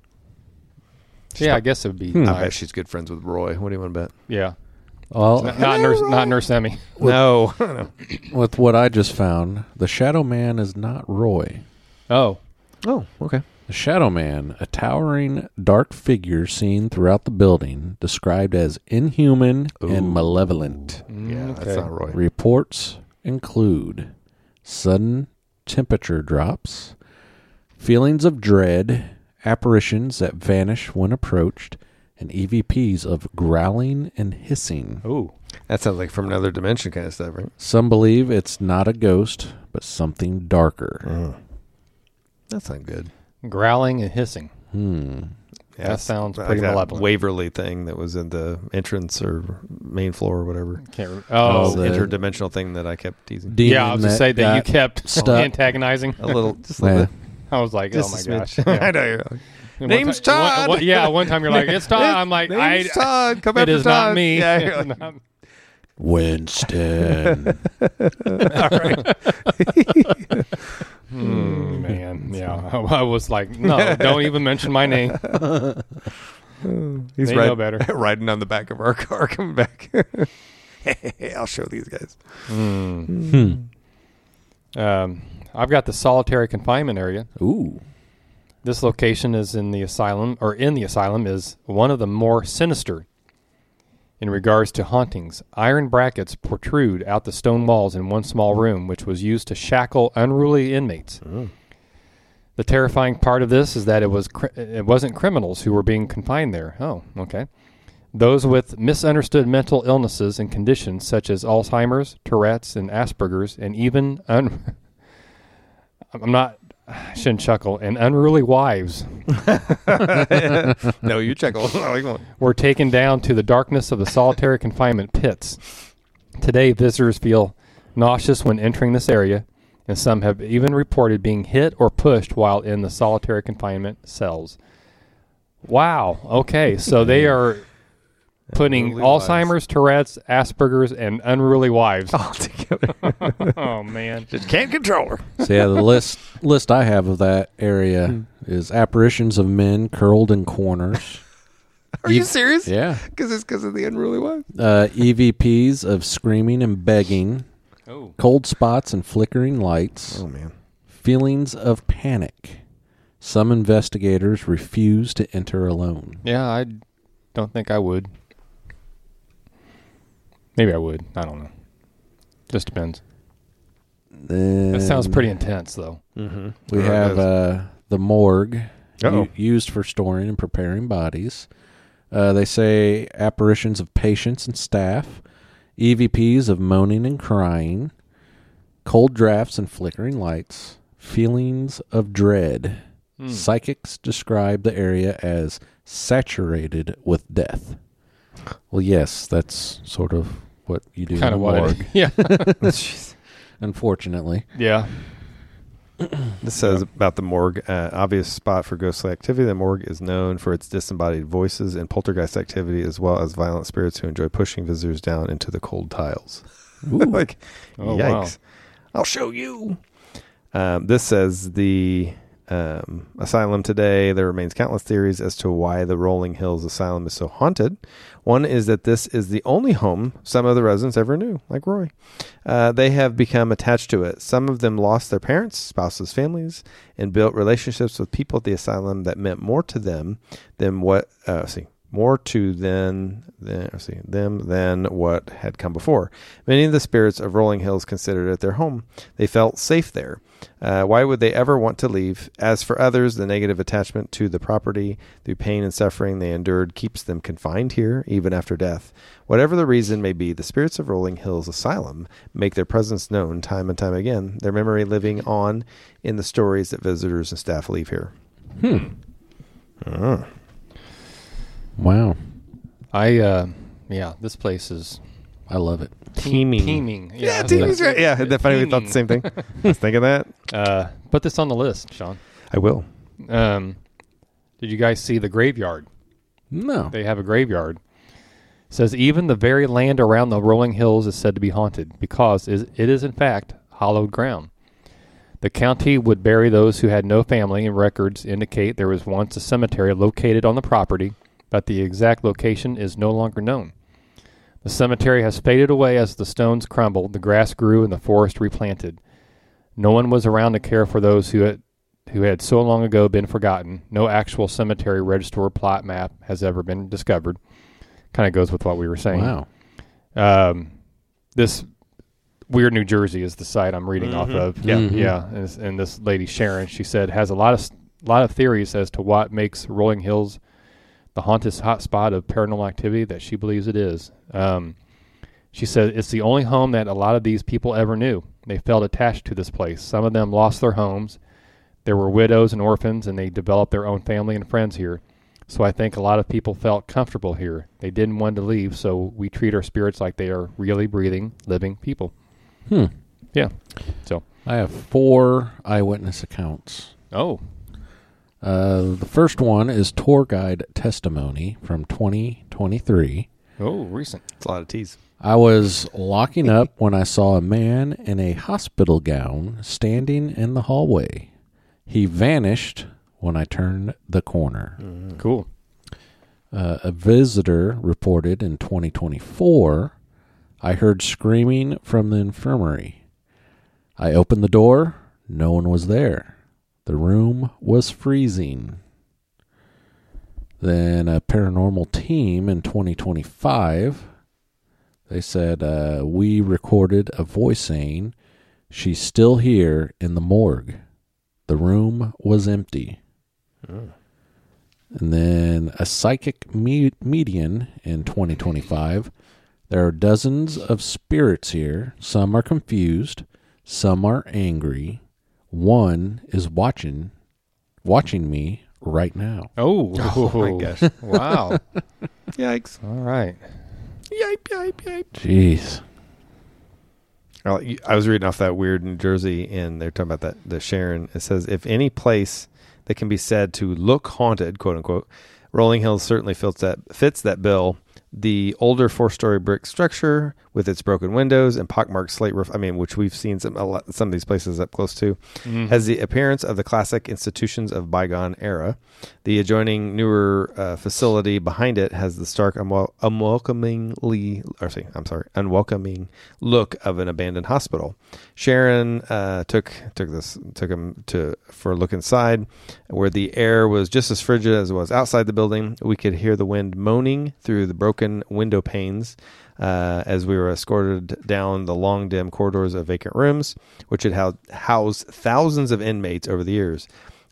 I guess it would be I nice. bet she's good friends with Roy. What do you want to bet? Yeah. Well, Not Nurse Emmy. No. with what I just found, the Shadow Man is not Roy. Oh. Oh, okay. The Shadow Man, a towering, dark figure seen throughout the building, described as inhuman and malevolent. Yeah, that's not Roy. Reports include sudden temperature drops, feelings of dread, apparitions that vanish when approached, and EVPs of growling and hissing. Ooh. That sounds like from another dimension kind of stuff, right? Some believe it's not a ghost, but something darker. That's not good. Growling and hissing. Yeah, That sounds like pretty that malevolent. Waverly thing that was in the entrance or main floor or whatever. Can't remember. Oh, the- the interdimensional thing that I kept teasing. Demon yeah, I was going to say that you got kept stuck. antagonizing. A little, just a little Yeah. bit. I was like, Just oh a my gosh. smidge. Yeah. I know. You're like, And Name's one ti- Todd. One time you're like, it's Todd. I'm like, Name's Todd. Come it after is Todd. not me. Yeah, you're like, Not- Winston. man, yeah. I was like, no, don't even mention my name. He's They know better. riding on the back of our car coming back. I'll show these guys. I've got the solitary confinement area. Ooh. This location is in the asylum is one of the more sinister in regards to hauntings. Iron brackets protrude out the stone walls in one small room, which was used to shackle unruly inmates. The terrifying part of this is that it wasn't criminals who were being confined there. Oh, okay. Those with misunderstood mental illnesses and conditions such as Alzheimer's, Tourette's, and Asperger's, and even I shouldn't chuckle, and unruly wives No, you check. All were taken down to the darkness of the solitary confinement pits. Today, visitors feel nauseous when entering this area, and some have even reported being hit or pushed while in the solitary confinement cells. Wow. Okay, so they are putting Unruly Alzheimer's, Tourette's, Asperger's, and unruly wives. all together. Oh, man. Just can't control her. So yeah, the list I have of that area is apparitions of men curled in corners. Are you serious? Yeah. Because it's because of the unruly wife. EVPs of screaming and begging, Oh. cold spots and flickering lights, Oh man. feelings of panic. Some investigators refuse to enter alone. Yeah, I don't think I would. Maybe I would. I don't know. Just depends. Then That sounds pretty intense, though. Mm-hmm. We have the morgue Uh-oh. used for storing and preparing bodies. They say apparitions of patients and staff, EVPs of moaning and crying, cold drafts and flickering lights, feelings of dread. Psychics describe the area as saturated with death. Well, yes, that's sort of what you do Kind in of the what morgue, yeah. unfortunately. Yeah. This says about the morgue, obvious spot for ghostly activity. The morgue is known for its disembodied voices and poltergeist activity, as well as violent spirits who enjoy pushing visitors down into the cold tiles. Like, Oh, yikes. wow. I'll show you. This says the asylum today. There remains countless theories as to why the Rolling Hills Asylum is so haunted. One is that this is the only home some of the residents ever knew, like Roy. They have become attached to it. Some of them lost their parents, spouses, families, and built relationships with people at the asylum that meant more to them than what than what had come before. Many of the spirits of Rolling Hills considered it their home. They felt safe there. Why would they ever want to leave? As for others, the negative attachment to the property through pain and suffering they endured keeps them confined here, even after death. Whatever the reason may be, the spirits of Rolling Hills Asylum make their presence known time and time again, their memory living on in the stories that visitors and staff leave here. Wow. This place is I love it. teeming. Yeah, teaming's right. Yeah, isn't that funny? We thought the same thing. I was thinking that. Put this on the list, Sean. I will. Did you guys see the graveyard? No. They have a graveyard. It says even the very land around the rolling hills is said to be haunted because it is in fact hallowed ground. The county would bury those who had no family, and records indicate there was once a cemetery located on the property, but the exact location is no longer known. The cemetery has faded away as the stones crumbled, the grass grew, and the forest replanted. No one was around to care for those who had so long ago been forgotten. No actual cemetery register or plot map has ever been discovered. Kind of goes with what we were saying. Wow. This Weird New Jersey is the site I'm reading off of. Yeah. Yeah. And this lady Sharon, she said, has a lot of theories as to what makes Rolling Hills the haunted hotspot of paranormal activity that she believes it is. She said it's the only home that a lot of these people ever knew. They felt attached to this place. Some of them lost their homes. There were widows and orphans, and they developed their own family and friends here. So I think a lot of people felt comfortable here. They didn't want to leave, so we treat our spirits like they are really breathing, living people. Yeah. So I have 4 eyewitness accounts. Oh. The first one is tour guide testimony from 2023. Oh, recent. It's a lot of teas. I was locking up when I saw a man in a hospital gown standing in the hallway. He vanished when I turned the corner. Cool. A visitor reported in 2024, I heard screaming from the infirmary. I opened the door. No one was there. The room was freezing. Then a paranormal team in 2025, they said, we recorded a voice saying, she's still here in the morgue. The room was empty. And then a psychic medium in 2025, there are dozens of spirits here. Some are confused. Some are angry. One is watching me right now. Oh my gosh. Wow. Yikes. All right. Yipe. Jeez. I was reading off that Weird New Jersey, and they're talking about the Sharon. It says, if any place that can be said to look haunted, quote unquote, Rolling Hills certainly fits that bill. The older 4-story brick structure with its broken windows and pockmarked slate roof, which we've seen some of these places up close to, has the appearance of the classic institutions of bygone era. The adjoining newer facility behind it has the stark, unwelcoming look of an abandoned hospital. Sharon took him for a look inside, where the air was just as frigid as it was outside the building. We could hear the wind moaning through the broken window panes as we were escorted down the long, dim corridors of vacant rooms, which had housed thousands of inmates over the years.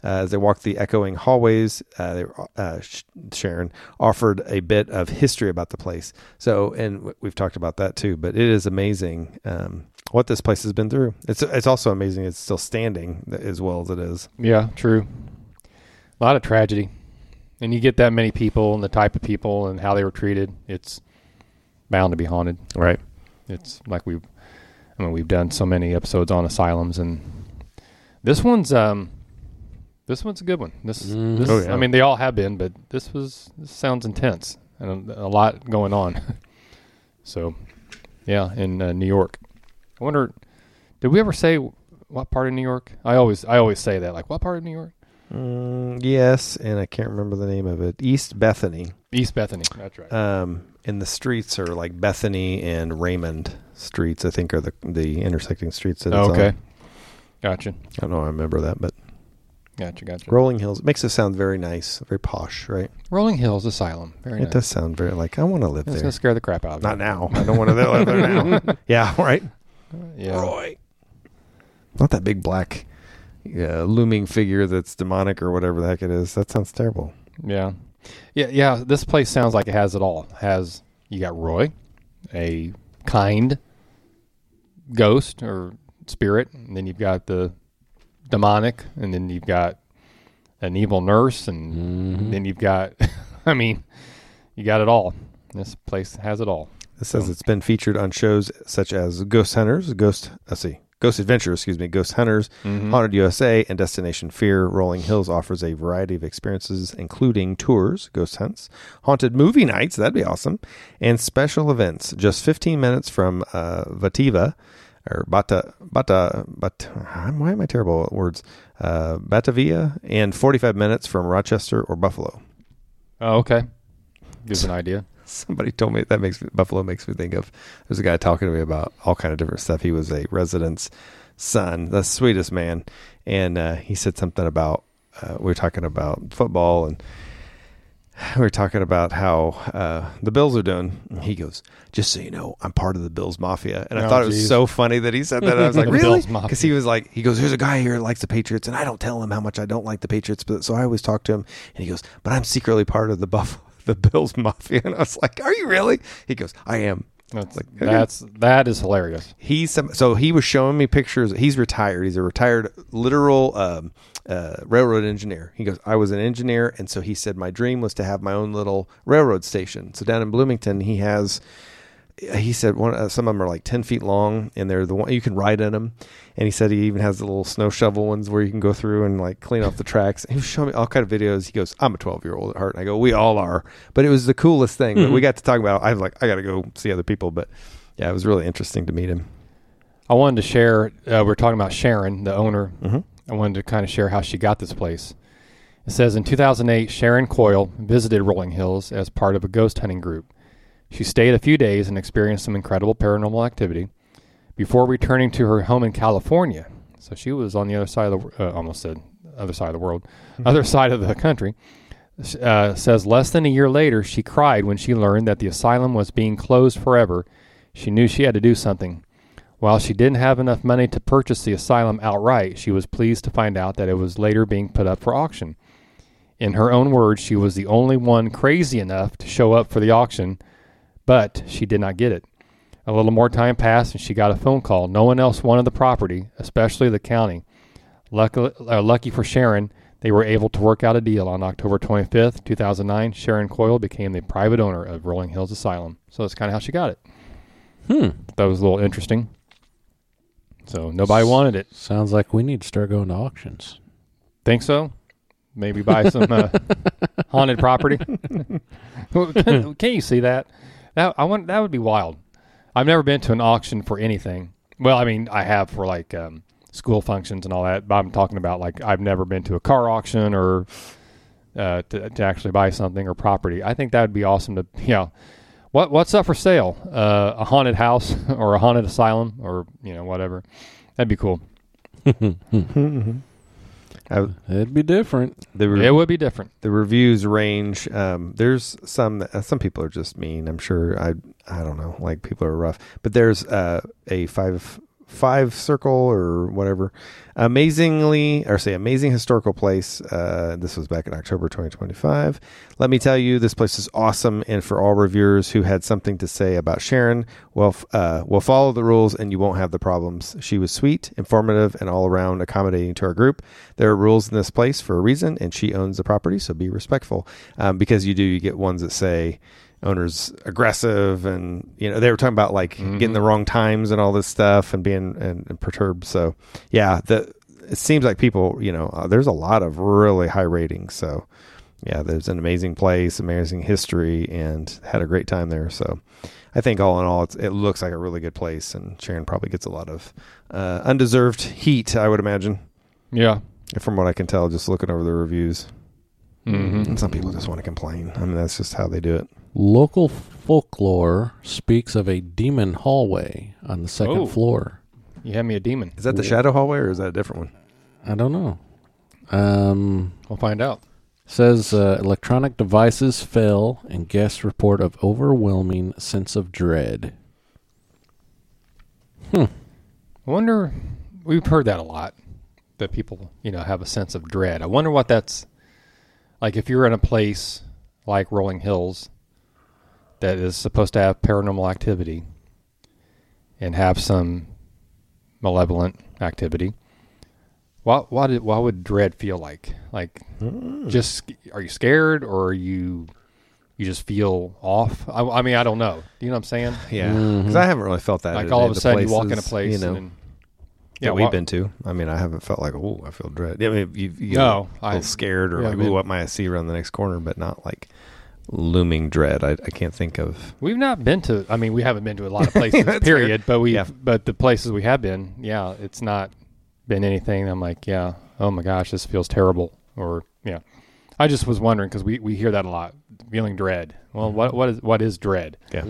As they walked the echoing hallways, Sharon offered a bit of history about the place. So, and we've talked about that too, but it is amazing what this place has been through. It's also amazing it's still standing as well as it is. Yeah, true. A lot of tragedy. And you get that many people and the type of people and how they were treated, it's bound to be haunted. Right. It's like we've done so many episodes on asylums, and this one's a good one. This Oh, yeah. I mean, they all have been, but this sounds intense and a lot going on. So, yeah, in New York. I wonder, did we ever say what part of New York? I always say that, like, what part of New York? Yes, and I can't remember the name of it. East Bethany. East Bethany. That's right. And the streets are like Bethany and Raymond streets, I think, are the intersecting streets that it's okay. on. Gotcha. I don't know. I remember that, but Gotcha. Rolling Hills. It makes it sound very nice, very posh, right? Rolling Hills Asylum. Very nice. It does sound very like, I want to live It's there. going to scare the crap out of me. Not now. I don't want to live there now. Yeah, right? Yeah. Roy. Not that big black looming figure that's demonic or whatever the heck it is. That sounds terrible. Yeah. Yeah. This place sounds like it has it all. You got Roy, a kind ghost or spirit, and then you've got the demonic, and then you've got an evil nurse, and then you've got, I mean, you got it all. This place has it all. It says it's been featured on shows such as Ghost Hunters, Ghost Adventures, Ghost Hunters, Haunted USA, and Destination Fear. Rolling Hills offers a variety of experiences, including tours, ghost hunts, haunted movie nights, that'd be awesome, and special events. Just 15 minutes from Batavia, or why am I terrible at words? Batavia, and 45 minutes from Rochester or Buffalo. Oh, okay. Gives an idea. Somebody told me Buffalo makes me think of, there's a guy talking to me about all kind of different stuff. He was a resident's son, the sweetest man. And he said something about, we were talking about football, and we were talking about how the Bills are doing. And he goes, just so you know, I'm part of the Bills Mafia. And I thought it was so funny that he said that. I was like, The really? Bills Mafia. Because he was like, he goes, there's a guy here that likes the Patriots, and I don't tell him how much I don't like the Patriots, but so I always talk to him. And he goes, but I'm secretly part of the Bills Mafia. And I was like, are you really? He goes, I am. That is hilarious. So he was showing me pictures. He's retired. He's a retired literal railroad engineer. He goes, I was an engineer, and so he said my dream was to have my own little railroad station. So down in Bloomington, he said some of them are like 10 feet long, and they're the one you can ride in them. And he said he even has the little snow shovel ones where you can go through and like clean off the tracks. And he was showing me all kind of videos. He goes, I'm a 12-year-old at heart. And I go, we all are. But it was the coolest thing. But we got to talk about, I was like, I got to go see other people. But yeah, it was really interesting to meet him. I wanted to share, we're talking about Sharon, the owner. Mm-hmm. I wanted to kind of share how she got this place. It says in 2008, Sharon Coyle visited Rolling Hills as part of a ghost hunting group. She stayed a few days and experienced some incredible paranormal activity before returning to her home in California. So she was on the other side of the almost said other side of the world, other side of the country. Says less than a year later, she cried when she learned that the asylum was being closed forever. She knew she had to do something. While she didn't have enough money to purchase the asylum outright, she was pleased to find out that it was later being put up for auction. In her own words, she was the only one crazy enough to show up for the auction, but she did not get it. A little more time passed, and she got a phone call. No one else wanted the property, especially the county. Lucky for Sharon, they were able to work out a deal. On October 25th, 2009, Sharon Coyle became the private owner of Rolling Hills Asylum. So that's kind of how she got it. That was a little interesting. So nobody wanted it. Sounds like we need to start going to auctions. Think so? Maybe buy some haunted property. Can you see that? That would be wild. I've never been to an auction for anything. Well, I mean, I have for like school functions and all that. But I'm talking about like I've never been to a car auction or to actually buy something or property. I think that would be awesome to, what's up for sale? A haunted house or a haunted asylum or whatever. That'd be cool. It'd be different. It would be different. The reviews range. There's some people are just mean. I'm sure. I don't know. Like people are rough. But there's a 5 5 circle or whatever. Amazing historical place. This was back in October 2025. Let me tell you, this place is awesome. And for all reviewers who had something to say about Sharon, we'll follow the rules and you won't have the problems. She was sweet, informative, and all around accommodating to our group. There are rules in this place for a reason, and she owns the property, so be respectful. Because you get ones that say owner's aggressive, and they were talking about like getting the wrong times and all this stuff and being and perturbed. So yeah, it seems like people, there's a lot of really high ratings. So yeah, there's an amazing place, amazing history, and had a great time there. So I think all in all, it looks like a really good place, and Sharon probably gets a lot of undeserved heat, I would imagine. Yeah, from what I can tell, just looking over the reviews. And some people just want to complain. I mean, that's just how they do it. Local folklore speaks of a demon hallway on the second floor. You had me a demon. Is that the shadow hallway, or is that a different one? I don't know. We'll find out. Says electronic devices fell and guests report of overwhelming sense of dread. I wonder, we've heard that a lot, that people, have a sense of dread. I wonder what that's like if you're in a place like Rolling Hills that is supposed to have paranormal activity and have some malevolent activity. What would dread feel like? Like, just are you scared, or are you just feel off? I mean, I don't know. Do you know what I'm saying? Yeah, because I haven't really felt that. Like all of a sudden, you walk in a place, that we've been to. I mean, I haven't felt like, I feel dread. I mean, you feel scared, or what might I see around the next corner, but not like looming dread. I can't think of. We've not been to. I mean, we haven't been to a lot of places. Period. Fair. But the places we have been, it's not been anything. I'm like, oh my gosh, this feels terrible. Or I just was wondering, because we hear that a lot, feeling dread. Well, what is dread? Yeah.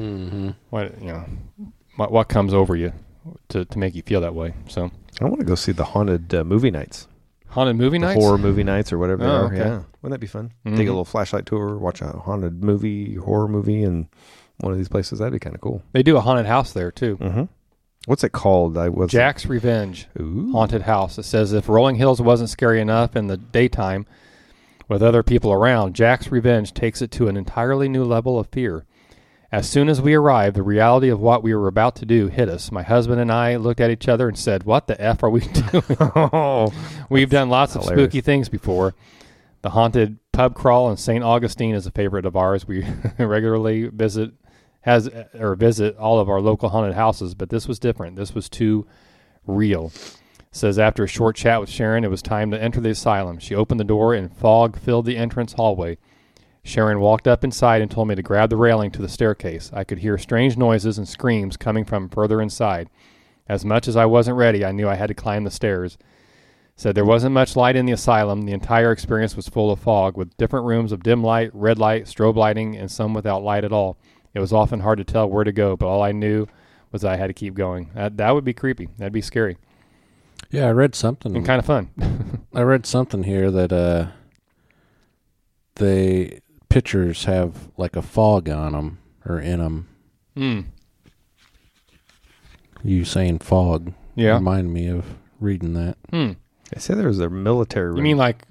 What comes over you to make you feel that way? So I want to go see the haunted movie nights. Haunted movie nights? Horror movie nights or whatever they are. Okay. Yeah. Wouldn't that be fun? Take a little flashlight tour, watch a haunted movie, horror movie in one of these places. That'd be kind of cool. They do a haunted house there, too. Mm-hmm. What's it called? Jack's Revenge. Ooh. Haunted house. It says if Rolling Hills wasn't scary enough in the daytime with other people around, Jack's Revenge takes it to an entirely new level of fear. As soon as we arrived, the reality of what we were about to do hit us. My husband and I looked at each other and said, "What the F are we doing?" We've done lots of spooky things before. The haunted pub crawl in St. Augustine is a favorite of ours. We regularly visit all of our local haunted houses, but this was different. This was too real. It says after a short chat with Sharon, it was time to enter the asylum. She opened the door and fog filled the entrance hallway. Sharon walked up inside and told me to grab the railing to the staircase. I could hear strange noises and screams coming from further inside. As much as I wasn't ready, I knew I had to climb the stairs. Said there wasn't much light in the asylum. The entire experience was full of fog, with different rooms of dim light, red light, strobe lighting, and some without light at all. It was often hard to tell where to go, but all I knew was I had to keep going. That would be creepy. That'd be scary. Yeah, I read something. And kind of fun. I read something here that the pictures have like a fog on them or in them. You saying fog reminded me of reading that. They say there was a military room. You mean like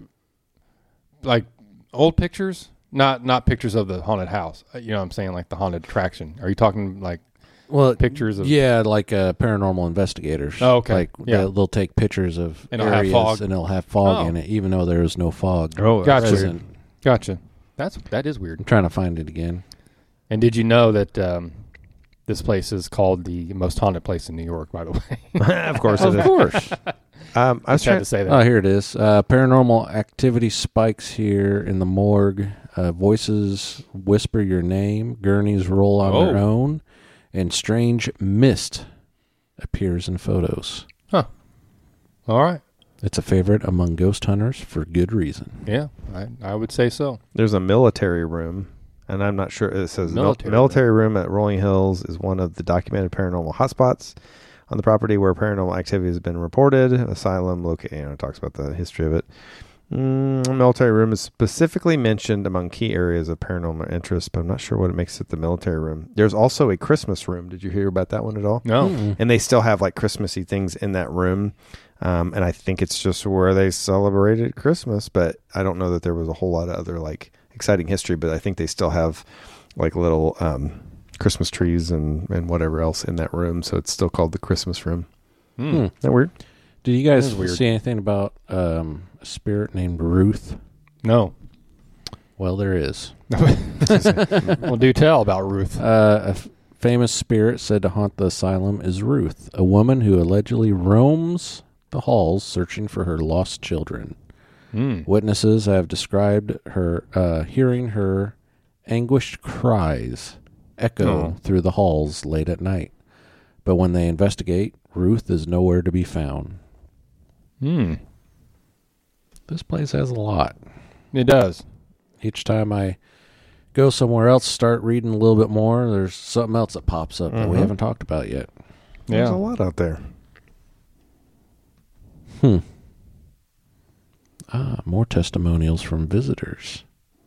old pictures? Not pictures of the haunted house. You know what I'm saying? Like the haunted attraction. Are you talking like pictures of... Yeah, like paranormal investigators. Oh, okay. Like they'll take pictures of and areas and it'll have fog in it, even though there is no fog. Oh, gotcha. Gotcha. That is weird. I'm trying to find it again. And did you know that this place is called the most haunted place in New York, by the way? Of course it is. Of course. I was trying to say that. Oh, here it is. Paranormal activity spikes here in the morgue. Voices whisper your name. Gurneys roll on their own. And strange mist appears in photos. Huh. All right. It's a favorite among ghost hunters for good reason. Yeah, I would say so. There's a military room, and I'm not sure. It says military room at Rolling Hills is one of the documented paranormal hotspots on the property where paranormal activity has been reported. Asylum located, it talks about the history of it. Military room is specifically mentioned among key areas of paranormal interest, but I'm not sure what it makes it the military room. There's also a Christmas room. Did you hear about that one at all? No. And they still have like Christmassy things in that room. And I think it's just where they celebrated Christmas, but I don't know that there was a whole lot of other like exciting history, but I think they still have like little Christmas trees and whatever else in that room. So it's still called the Christmas room. Isn't that weird? Did you guys weird. see anything about a spirit named Ruth? No. Well, there is. Well, do tell about Ruth. A famous spirit said to haunt the asylum is Ruth, a woman who allegedly roams the halls searching for her lost children. Witnesses have described her hearing her anguished cries echo through the halls late at night. But when they investigate, Ruth is nowhere to be found. This place has a lot. It does. Each time I go somewhere else, start reading a little bit more, there's something else that pops up that we haven't talked about yet. There's Yeah. a lot out there. More testimonials from visitors.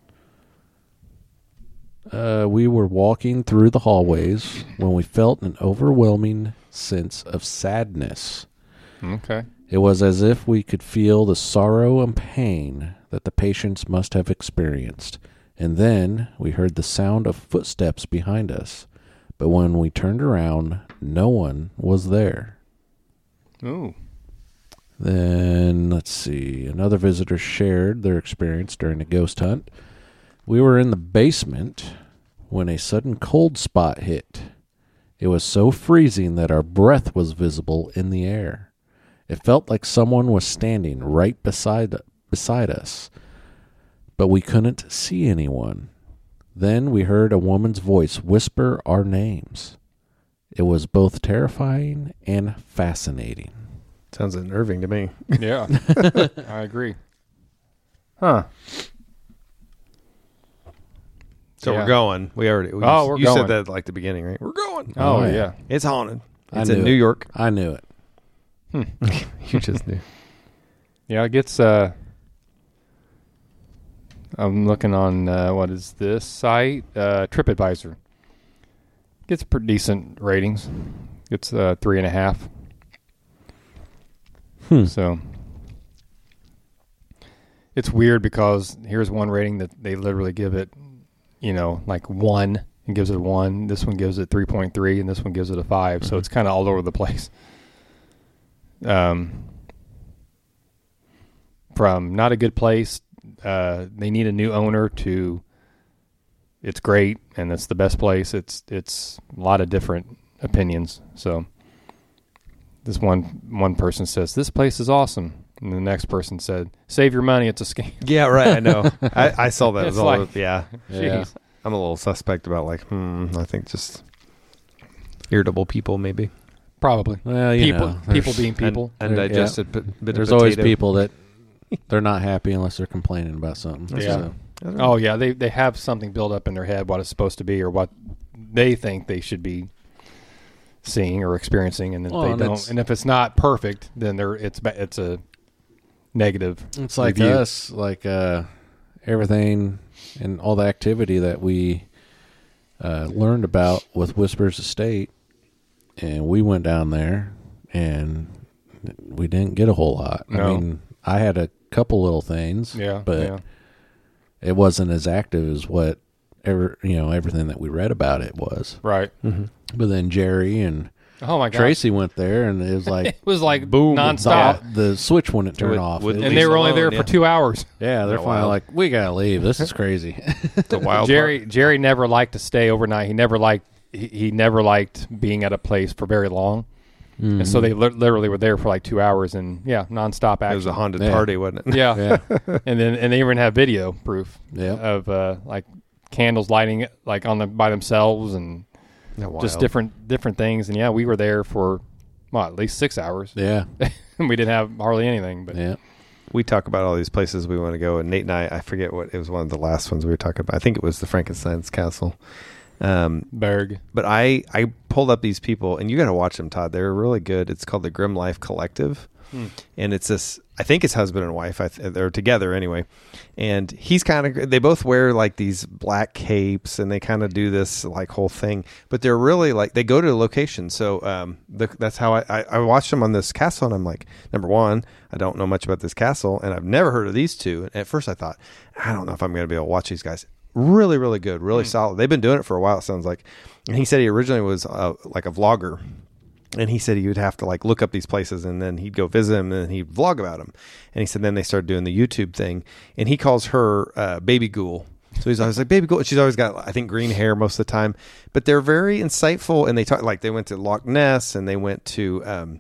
We were walking through the hallways when we felt an overwhelming sense of sadness. Okay. It was as if we could feel the sorrow and pain that the patients must have experienced. And then we heard the sound of footsteps behind us. But when we turned around, no one was there. Ooh. Then, let's see, another visitor shared their experience during a ghost hunt. We were in the basement when a sudden cold spot hit. It was so freezing that our breath was visible in the air. It felt like someone was standing right beside us, but we couldn't see anyone. Then we heard a woman's voice whisper our names. It was both terrifying and fascinating. Sounds unnerving to me. Yeah. I agree. Huh. So Yeah. we're going. We're we're You going. said that at like the beginning, right? We're going. Oh, Oh, yeah. yeah. It's haunted. I It's knew in New it. York. I knew it. You just knew. Yeah, it gets, I'm looking on, what is this site? TripAdvisor. Gets pretty decent ratings. Gets 3.5. So it's weird because here's one rating that they literally give it, like 1 and gives it a 1. This one gives it 3.3 and this one gives it a 5. So it's kind of all over the place. From not a good place, they need a new owner to it's great and it's the best place. It's a lot of different opinions. So this one person says this place is awesome, and the next person said save your money, it's a scam. Yeah, right. I know. I saw that. It's As all like- over, yeah. Jeez. I'm a little suspect about I think just irritable people maybe. Probably. Well, People there's- being people. Undigested bit of There's always potato. people that they're not happy unless they're complaining about something. Yeah. So, Oh yeah, they have something built up in their head what it's supposed to be or what they think they should be seeing or experiencing, and if Well, they and don't, it's- and if it's not perfect, then it's a negative. it's like review. us, like everything and all the activity that we learned about with Whispers Estate, and we went down there and we didn't get a whole lot. No. I mean, I had a couple little things, but yeah. it wasn't as active as what everything that we read about it was. Right. But then Jerry and Oh my god, Tracy went there, and it was like it was like Boom. nonstop, the switch wouldn't turn Would- off. wouldn't It- and they were only alone, there yeah. for 2 hours. yeah, they're Isn't that finally wild? like, we gotta leave. This is crazy. It's a wild Jerry never liked to stay overnight. He never liked being at a place for very long, and so they literally were there for like 2 hours, and nonstop action. It was a haunted Yeah. party, wasn't it? yeah. Yeah, and they even have video proof yeah. of like candles lighting like by themselves and just different things. And we were there for at least 6 hours. Yeah, And we didn't have hardly anything. But yeah. We talk about all these places we want to go, and Nate and I forget what it was one of the last ones we were talking about. I think it was the Frankenstein's castle. Berg. But I pulled up these people, and you got to watch them, Todd. They're really good. It's called the Grim Life Collective. And it's this, I think it's husband and wife. They're together anyway. And he's kind of, they both wear like these black capes, and they kind of do this like whole thing. But they're really like, they go to a location. So that's how I watched them on this castle, and I'm like, number one, I don't know much about this castle, and I've never heard of these two. And at first I thought, I don't know if I'm going to be able to watch these guys. Really, really good, really solid. They've been doing it for a while, it sounds like. And he said he originally was like a vlogger. And he said he would have to like look up these places, and then he'd go visit them, and he'd vlog about them. And he said then they started doing the YouTube thing, and he calls her Baby Ghoul. So he's always like, Baby Ghoul. She's always got, I think, green hair most of the time. But they're very insightful, and they talk like they went to Loch Ness, and they went to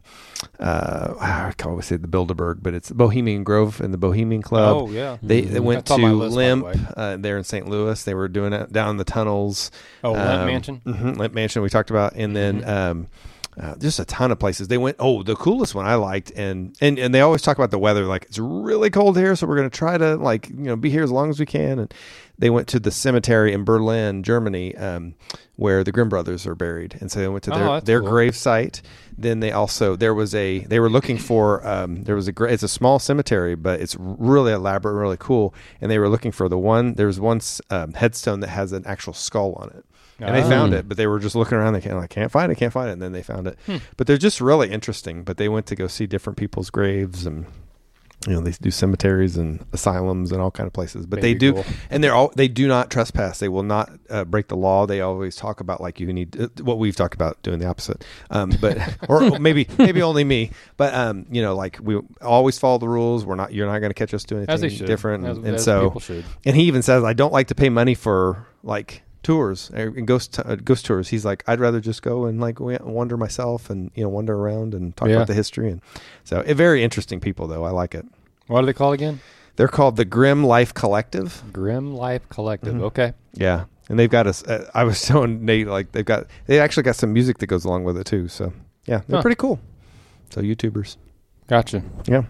I always say the Bilderberg, but it's Bohemian Grove and the Bohemian Club. Oh yeah, They went That's on my to list, by the Limp way. there in St. Louis. They were doing it down the tunnels. Oh, Limp Mansion. Limp Mansion we talked about, and then just a ton of places. They went. Oh, the coolest one I liked, and they always talk about the weather. Like, it's really cold here, so we're going to try to be here as long as we can. And they went to the cemetery in Berlin, Germany, where the Grimm brothers are buried, and so they went to their cool. grave site. Then they also they were looking for it's a small cemetery, but it's really elaborate, really cool. And they were looking for there's one headstone that has an actual skull on it. And they found it, but they were just looking around. They can't find it. And then they found it. But they're just really interesting. But they went to go see different people's graves, and they do cemeteries and asylums and all kind of places. But they do, and they do not trespass. They will not break the law. They always talk about like you need what we've talked about, doing the opposite. But or maybe only me. But like we always follow the rules. You're not going to catch us doing anything different. And so people should. And he even says, I don't like to pay money for like tours and ghost tours. He's like, I'd rather just go and like wander myself and wander around and talk about the history. And so very interesting people, though. I like it. What are they called again? They're called the Grim Life Collective. Grim Life Collective. Okay. Yeah, and they've got I was showing Nate, like they actually got some music that goes along with it too. So yeah, they're pretty cool. So YouTubers. Gotcha. Yeah.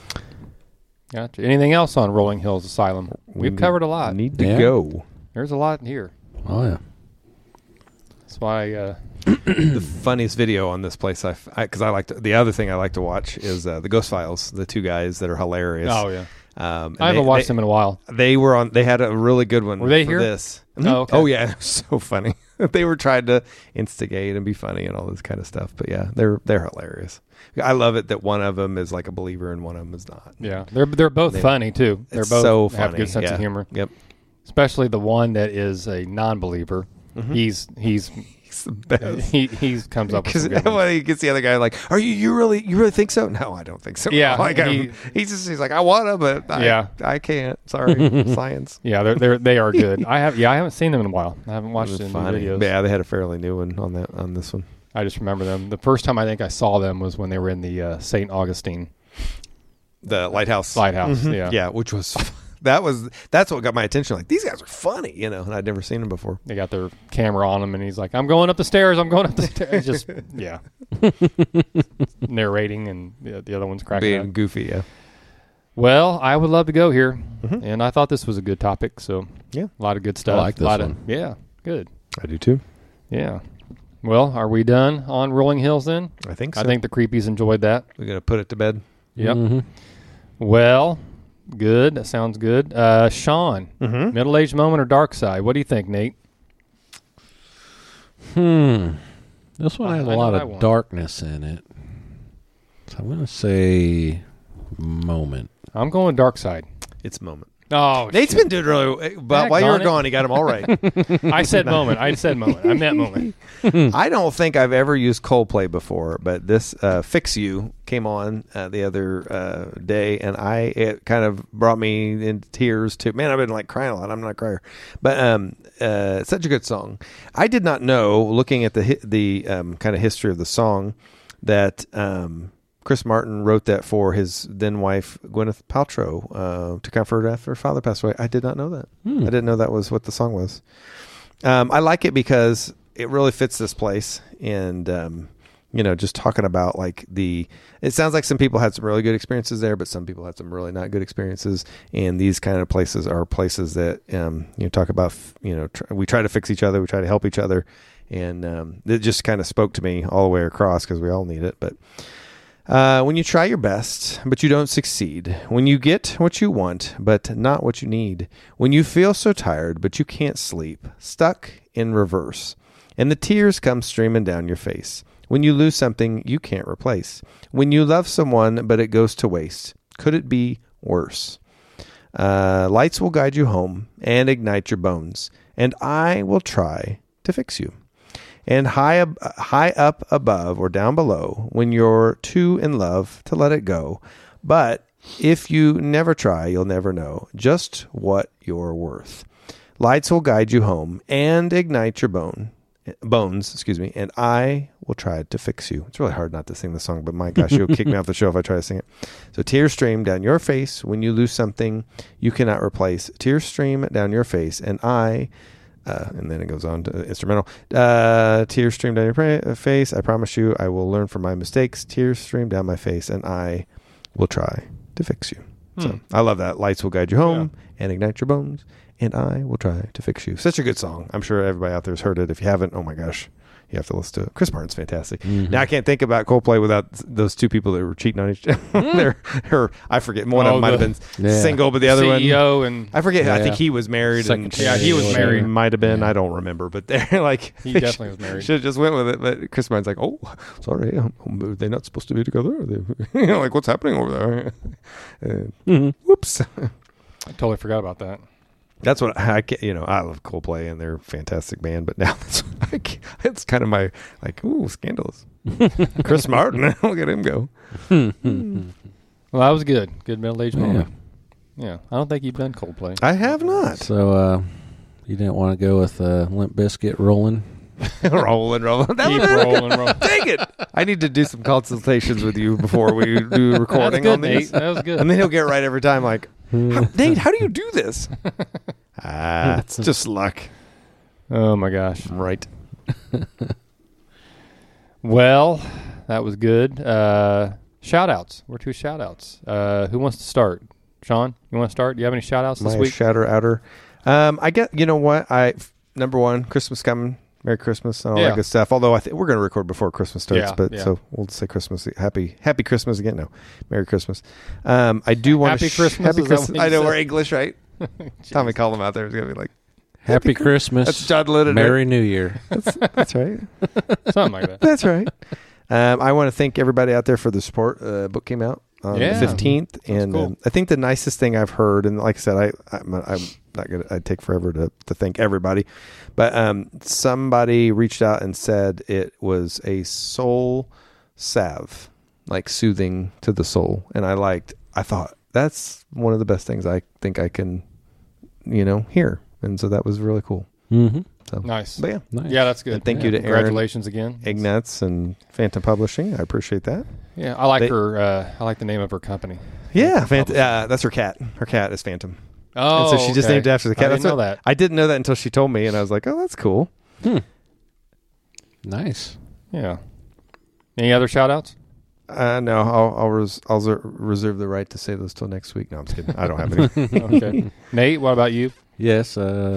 Gotcha. Anything else on Rolling Hills Asylum? We've covered a lot. Need to go. There's a lot in here. Oh yeah. That's why the funniest video on this place, because I like the other thing I like to watch is the Ghost Files. The two guys that are hilarious. Oh yeah. I haven't watched them in a while. They were on. They had a really good one. Were they for here? This. Oh, okay. Oh yeah, it was so funny. They were trying to instigate and be funny and all this kind of stuff. But yeah, they're hilarious. I love it that one of them is like a believer and one of them is not. Yeah, they're both funny too. They're both so have funny. a good sense of humor. Yep. Especially the one that is a non-believer. He's the best. he comes up with Because some good ones. when he gets the other guy like, "Are you really think so?" No, I don't think so. Yeah, like, he's like, I wanna, but I can't. Sorry, science. Yeah, they are good. I haven't seen them in a while. I haven't watched them in videos. Yeah, they had a fairly new one on this one. I just remember them. The first time I think I saw them was when they were in the St. Augustine The lighthouse. Yeah, which was that's what got my attention. Like, these guys are funny, and I'd never seen them before. they got their camera on him, and he's like, "I'm going up the stairs. I'm going up the stairs." Just narrating, and the other one's cracking Being up. goofy, yeah. Well, I would love to go here, and I thought this was a good topic. So Yeah. a lot of good stuff. I like this one. Yeah, good. I do too. Yeah. Well, are we done on Rolling Hills then? I think so. I think the creepies enjoyed that. we're gonna put it to bed. Yep. Mm-hmm. Well, good. That sounds good. Sean, middle-aged moment or dark side? What do you think, Nate? This one has I a lot know I of won't. darkness in it. So I'm going to say moment. I'm going dark side. It's a moment. Oh, Nate's been doing really, but while you were gone, he got them all right. I said moment. I said moment. I meant moment. I don't think I've ever used Coldplay before, but this "Fix You" came on the other day, and it kind of brought me in tears too. Man, I've been like crying a lot. I'm not a crier, but it's such a good song. I did not know, looking at the kind of history of the song, that Chris Martin wrote that for his then wife Gwyneth Paltrow to comfort her after her father passed away. I did not know that. I didn't know that was what the song was. I like it because it really fits this place, and just talking about like it sounds like some people had some really good experiences there, but some people had some really not good experiences. And these kind of places are places that, talk about, we try to fix each other. We try to help each other. And it just kind of spoke to me all the way across because we all need it. But when you try your best, but you don't succeed, when you get what you want, but not what you need, when you feel so tired, but you can't sleep, stuck in reverse, and the tears come streaming down your face, when you lose something you can't replace, when you love someone, but it goes to waste, could it be worse? Lights will guide you home and ignite your bones, and I will try to fix you. And high up above or down below, when you're too in love to let it go. But if you never try, you'll never know just what you're worth. Lights will guide you home and ignite your bones, and I will try to fix you. It's really hard not to sing the song, but my gosh, you'll kick me off the show if I try to sing it. So tears stream down your face when you lose something you cannot replace. Tears stream down your face, and and then it goes on to instrumental. Tears stream down your face. I promise you I will learn from my mistakes. Tears stream down my face, and I will try to fix you. So I love that. Lights will guide you home and ignite your bones, and I will try to fix you. Such a good song. I'm sure everybody out there has heard it. If you haven't, oh my gosh, you have to listen to it. Chris Martin's fantastic. Now I can't think about Coldplay without those two people that were cheating on each other. I forget. One of them might have been single, but the other CEO one, and I forget. I think he was married. He was married. Might have been. I don't remember. But they're like, he definitely was married. Should have just went with it. But Chris Martin's like, oh, sorry, they're not supposed to be together. Like, what's happening over there? Whoops. I totally forgot about that. That's what I love Coldplay and they're a fantastic band, but now it's kind of my scandalous. Chris Martin, look at him go. Well, that was good. Good middle-aged moment. Yeah. I don't think you've done Coldplay. I have not. So you didn't want to go with Limp Bizkit rolling? rolling. Keep rolling. Dang it. I need to do some consultations with you before we do recording on these. Nate. That was good. And then he'll get right every time like, Nate, how do you do this? It's just luck. Oh, my gosh. Right. Well, that was good. Shout-outs. We're two shout-outs. Who wants to start? Sean, you want to start? Do you have any shout-outs this week? Shout-outer. I get, you know what? Number one, Christmas coming. Merry Christmas and all that good stuff. Although I think we're going to record before Christmas starts, so we'll say Christmas. Happy Christmas again. No, Merry Christmas. I do want to Christmas. Happy Christmas. I know we're English, right? Tommy call them out there is going to be like, Happy Christmas. That's John Lennon. Merry New Year. That's right. Something like that. That's right. I want to thank everybody out there for the support. Book came out on the 15th, and cool. I think the nicest thing I've heard, and like I said, I'm not gonna. I'd take forever to thank everybody, but somebody reached out and said it was a soul salve, like soothing to the soul, and I thought that's one of the best things I think I can, hear, and so that was really cool. Mm-hmm. So nice. But yeah, that's good. And thank you to congratulations again, Ignatz and Phantom Publishing. I appreciate that. Yeah, I like her. I like the name of her company. Yeah, that's her cat. Her cat is Phantom. Oh, and so she just named it after the cat. I didn't know that. I didn't know that until she told me, and I was like, "Oh, that's cool." Nice. Yeah. Any other shout-outs? No, I'll reserve the right to say those till next week. No, I'm just kidding. I don't have any. Okay. Nate, what about you? Yes.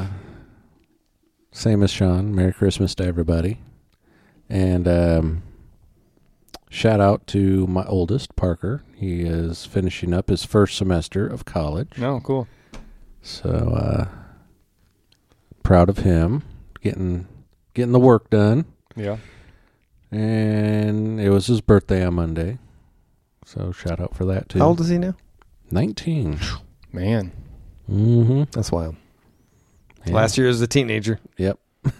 Same as Sean. Merry Christmas to everybody, and shout out to my oldest, Parker. He is finishing up his first semester of college. Oh, cool. So proud of him getting the work done. Yeah. And it was his birthday on Monday. So shout out for that too. How old is he now? 19. Man. Mm-hmm. That's wild. Yeah. Last year as a teenager. Yep.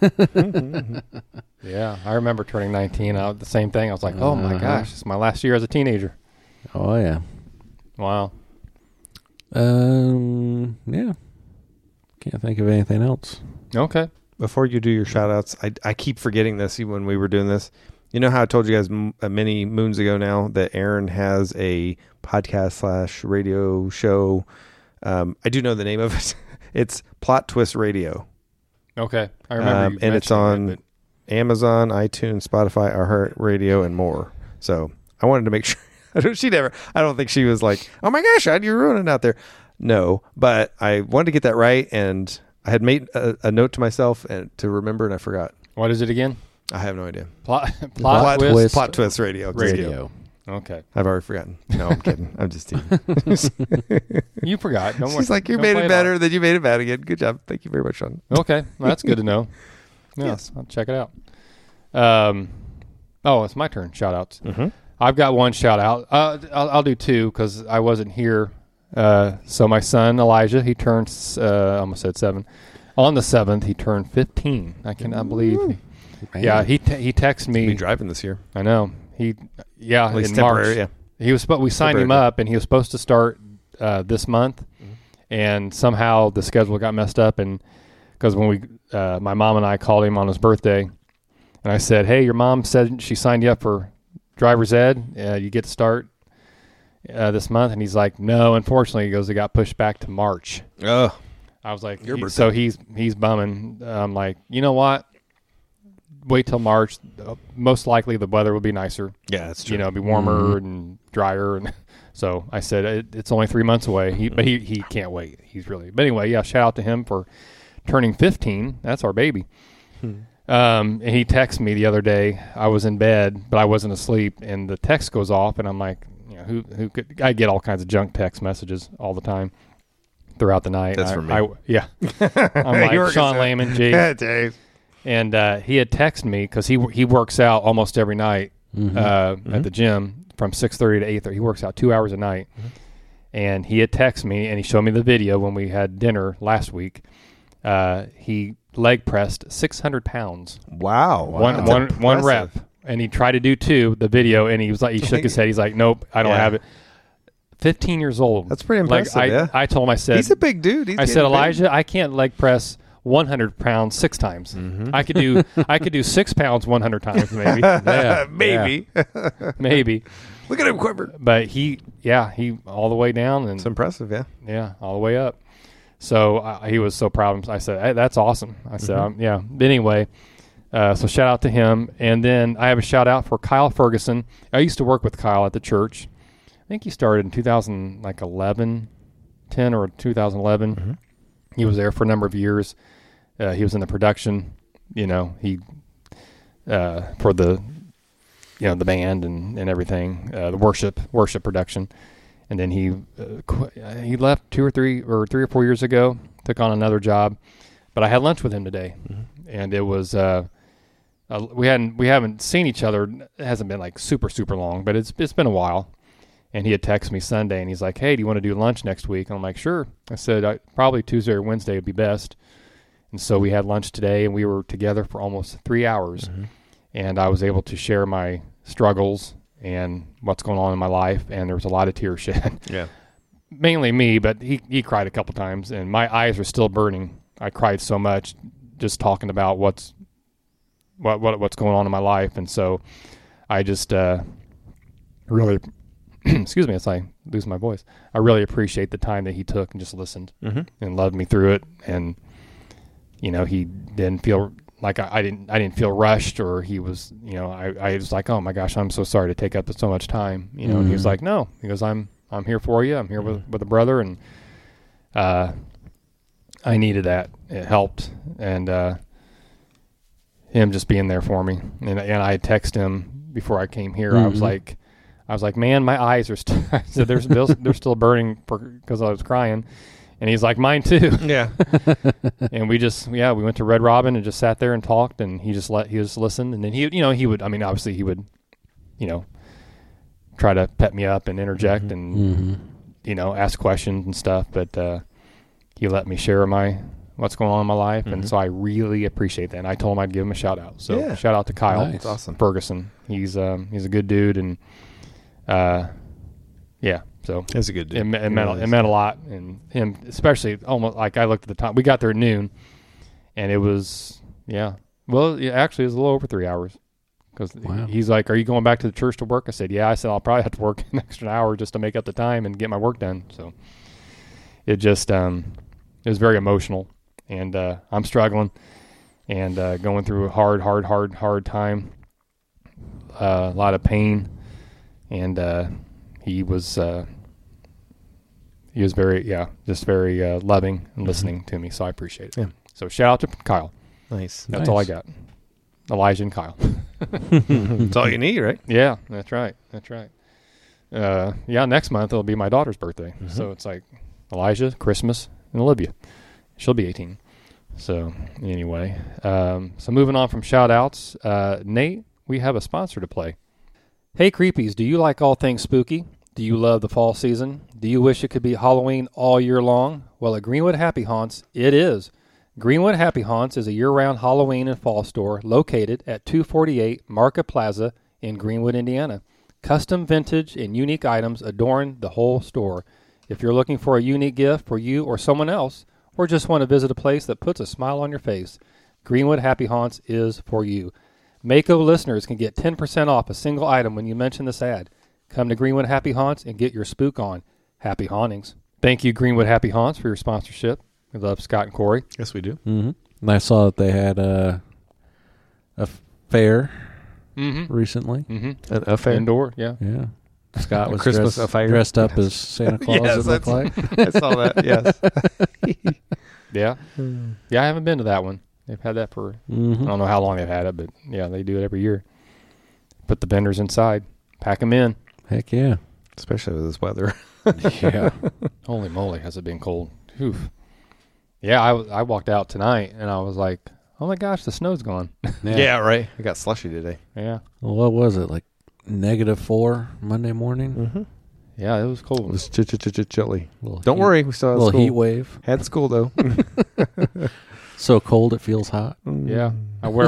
Yeah, I remember turning 19. The same thing. I was like, oh my gosh, it's my last year as a teenager. Oh yeah. Wow. Yeah. Can't think of anything else. Okay. Before you do your shout outs, I keep forgetting this even when we were doing this. You know how I told you guys many moons ago now that Aaron has a podcast / radio show. I do know the name of it. It's Plot Twist Radio. Okay. I remember. And it's on Amazon, iTunes, Spotify, iHeartRadio, and more. So I wanted to make sure. I don't think she was like, oh my gosh, you're ruining it out there. No, but I wanted to get that right, and I had made a note to myself and to remember, and I forgot. What is it again? I have no idea. Plot Twist radio. Radio. Okay. I've already forgotten. No, I'm kidding. I'm just teasing. You forgot. Don't worry. She's like, you made it better, then you made it bad again. Good job. Thank you very much, Sean. Okay. Well, that's good to know. Yeah, Yes. I'll check it out. It's my turn. Shout outs. Mm-hmm. I've got one shout out. I'll do two because I wasn't here. So my son Elijah, he turns I almost said 7. On the 7th, he turned 15. I cannot believe. Man. Yeah, he texted me. Be driving this year. I know. At least in March. temporary, yeah. He was. We signed him up, and he was supposed to start this month, and somehow the schedule got messed up. And because when my mom and I called him on his birthday, and I said, "Hey, your mom said she signed you up for driver's ed. You get to start this month." And he's like, "No, unfortunately," he goes, "It got pushed back to March." Oh, I was like, Your so he's bumming. I'm like, you know what? Wait till March. Most likely the weather will be nicer. yeah, that's true. You know, be warmer and drier. And so I said, it's only 3 months away. But he can't wait. But anyway, yeah, shout out to him for turning 15. That's our baby. And he texted me the other day. I was in bed, but I wasn't asleep. And the text goes off, and I'm like, you know, who could? I get all kinds of junk text messages all the time throughout the night. That's for me. Yeah. I'm like, Sean Lehman, G. Dave. And he had texted me because he works out almost every night at the gym from 6:30 to 8:30. He works out 2 hours a night. And he had texted me, and he showed me the video when we had dinner last week. He leg pressed 600 pounds. Wow. One rep. And he tried to do 2, the video, and he was like, he shook his head. He's like, nope, I don't have it. 15 years old. That's pretty impressive. I told him, I said, he's a big dude. I said, Elijah, I can't leg press 100 pounds 6 times. I could do 6 pounds 100 times maybe. Yeah, maybe. maybe. Look at him quiver. But he all the way down and It's impressive, yeah. yeah, all the way up. So he was so proud of him. I said, hey, that's awesome. I said, yeah. But anyway, so shout out to him. And then I have a shout out for Kyle Ferguson. I used to work with Kyle at the church. I think he started in 2011, 10 or 2011. He was there for a number of years. He was in the production, you know, for the, you know, the band and everything, the worship production. And then he left 3 or 4 years ago, took on another job, but I had lunch with him today, and it was, we haven't seen each other. It hasn't been like super, super long, but it's been a while. And he had texted me Sunday, and he's like, hey, do you want to do lunch next week? And I'm like, sure. I said, probably Tuesday or Wednesday would be best. And so we had lunch today, and we were together for almost 3 hours. And I was able to share my struggles and what's going on in my life, and there was a lot of tears shed. Yeah. Mainly me, but he cried a couple times, and my eyes are still burning. I cried so much just talking about what's going on in my life. And so I just really... excuse me as I lose my voice. I really appreciate the time that he took and just listened and loved me through it. And, you know, he didn't feel like I didn't feel rushed, or he was, you know, I was like, oh my gosh, I'm so sorry to take up so much time, you know, and he was like, no, he goes, I'm here for you. I'm here with a brother. And, I needed that. It helped. And, him just being there for me. And I texted him before I came here. I was like, man, my eyes are still, they're still burning because I was crying. And he's like, mine too. Yeah. And we went to Red Robin and just sat there and talked, and he just listened. And then he would, I mean, obviously he would, you know, try to pep me up and interject and, you know, ask questions and stuff. But, he let me share what's going on in my life. And so I really appreciate that. And I told him I'd give him a shout out. So shout out to Kyle. That's awesome. Ferguson. He's a good dude. And, so that's a good dude. It meant a lot, and him especially. Almost like I looked at the time. We got there at noon, and it was actually it was a little over 3 hours, because he's like, "Are you going back to the church to work?" I said, "Yeah." I said, "I'll probably have to work an extra hour just to make up the time and get my work done." So it just it was very emotional, and I'm struggling, and going through a hard time, a lot of pain, and he was very loving and listening to me, so I appreciate it. Yeah. So shout out to Kyle. Nice. That's all I Nice. got. Elijah and Kyle. That's all you need, right? Yeah, that's right. Next month it'll be my daughter's birthday. So it's like Elijah, Christmas, and Olivia. She'll be 18. So anyway, so moving on from shout outs, Nate, we have a sponsor to play. Hey Creepies, do you like all things spooky? Do you love the fall season? Do you wish it could be Halloween all year long? Well, at Greenwood Happy Haunts, it is. Greenwood Happy Haunts is a year-round Halloween and fall store located at 248 Market Plaza in Greenwood, Indiana. Custom vintage and unique items adorn the whole store. If you're looking for a unique gift for you or someone else, or just want to visit a place that puts a smile on your face, Greenwood Happy Haunts is for you. Mako listeners can get 10% off a single item when you mention this ad. Come to Greenwood Happy Haunts and get your spook on. Happy hauntings. Thank you, Greenwood Happy Haunts, for your sponsorship. We love Scott and Corey. Yes, we do. Mm-hmm. And I saw that they had a fair recently. Mm-hmm. An affair. Indoor, yeah. Yeah. Scott was Christmas affair. dressed up as Santa Claus, Yes, it looked like. I saw that, yes. Yeah. Yeah, I haven't been to that one. They've had that for, I don't know how long they've had it, but yeah, they do it every year. Put the vendors inside, pack them in. Heck yeah. Especially with this weather. Yeah. Holy moly, has it been cold. Oof. Yeah, I walked out tonight and I was like, oh my gosh, the snow's gone. Yeah, right. I got slushy today. Yeah. Well, what was it, like -4 Monday morning? Mm-hmm. Yeah, it was It cold. was chilly. Little Don't heat- worry, we still had little school. heat wave. Had school, though. So cold it feels hot. Yeah. I wear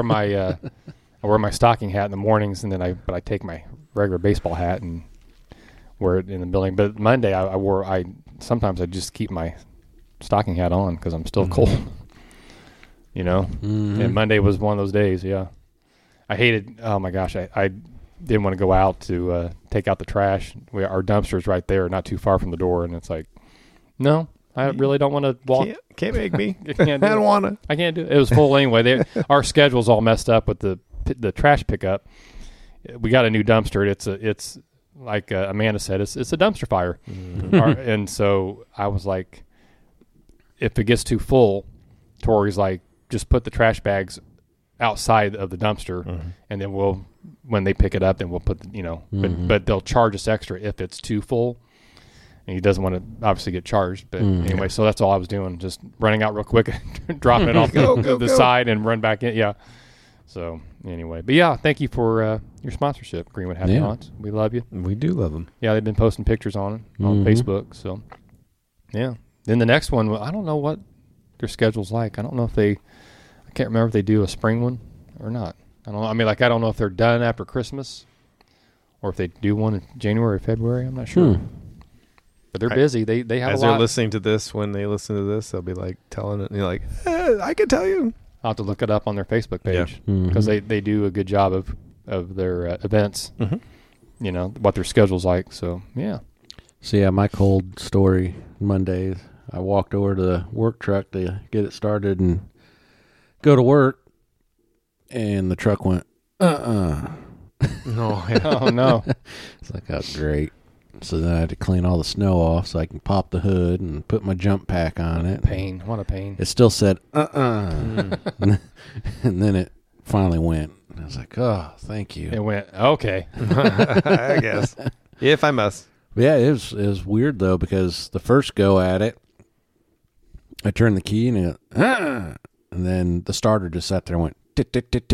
my stocking hat in the mornings, and then I take my regular baseball hat and wear it in the building. But Monday sometimes I just keep my stocking hat on because I'm still cold. You know? Mhm. And Monday was one of those days, yeah. I hated, oh my gosh, I didn't want to go out to take out the trash. Our dumpster's right there, not too far from the door, and it's like, no, I really don't want to walk. Can't make me. I can't do I don't it. want to. I can't do it. It was full anyway. Our schedule's all messed up with the trash pickup. We got a new dumpster. It's like Amanda said, it's a dumpster fire. And so I was like, if it gets too full, Tori's like, just put the trash bags outside of the dumpster, and then when they pick it up, then we'll put but they'll charge us extra if it's too full. And he doesn't want to obviously get charged. But anyway, so that's all I was doing, just running out real quick, dropping it off the side and run back in. Yeah. So anyway, but yeah, thank you for your sponsorship, Greenwood Happy Haunts. We love you. We do love them. Yeah, they've been posting pictures on it on Facebook. So yeah. Then the next one, I don't know what their schedule's like. I don't know if I can't remember if they do a spring one or not. I don't know. I mean, like, I don't know if they're done after Christmas or if they do one in January or February. I'm not sure. But they're busy. They have As a lot. they're listening to this, when they listen to this, they'll be like telling it. And you're like, I can tell you. I'll have to look it up on their Facebook page Yeah. because they do a good job of their events. You know, what their schedule's like. So, yeah. So yeah, my cold story Monday, I walked over to the work truck to get it started and go to work, and the truck went, No, Oh, no. It's like, oh, great. So then I had to clean all the snow off so I can pop the hood and put my jump pack on it. Pain. What a pain. It still said, and then it finally went. I was like, oh, thank you. It went, okay. I guess. If I must. Yeah, it was weird, though, because the first go at it, I turned the key and it, and then the starter just sat there and went, and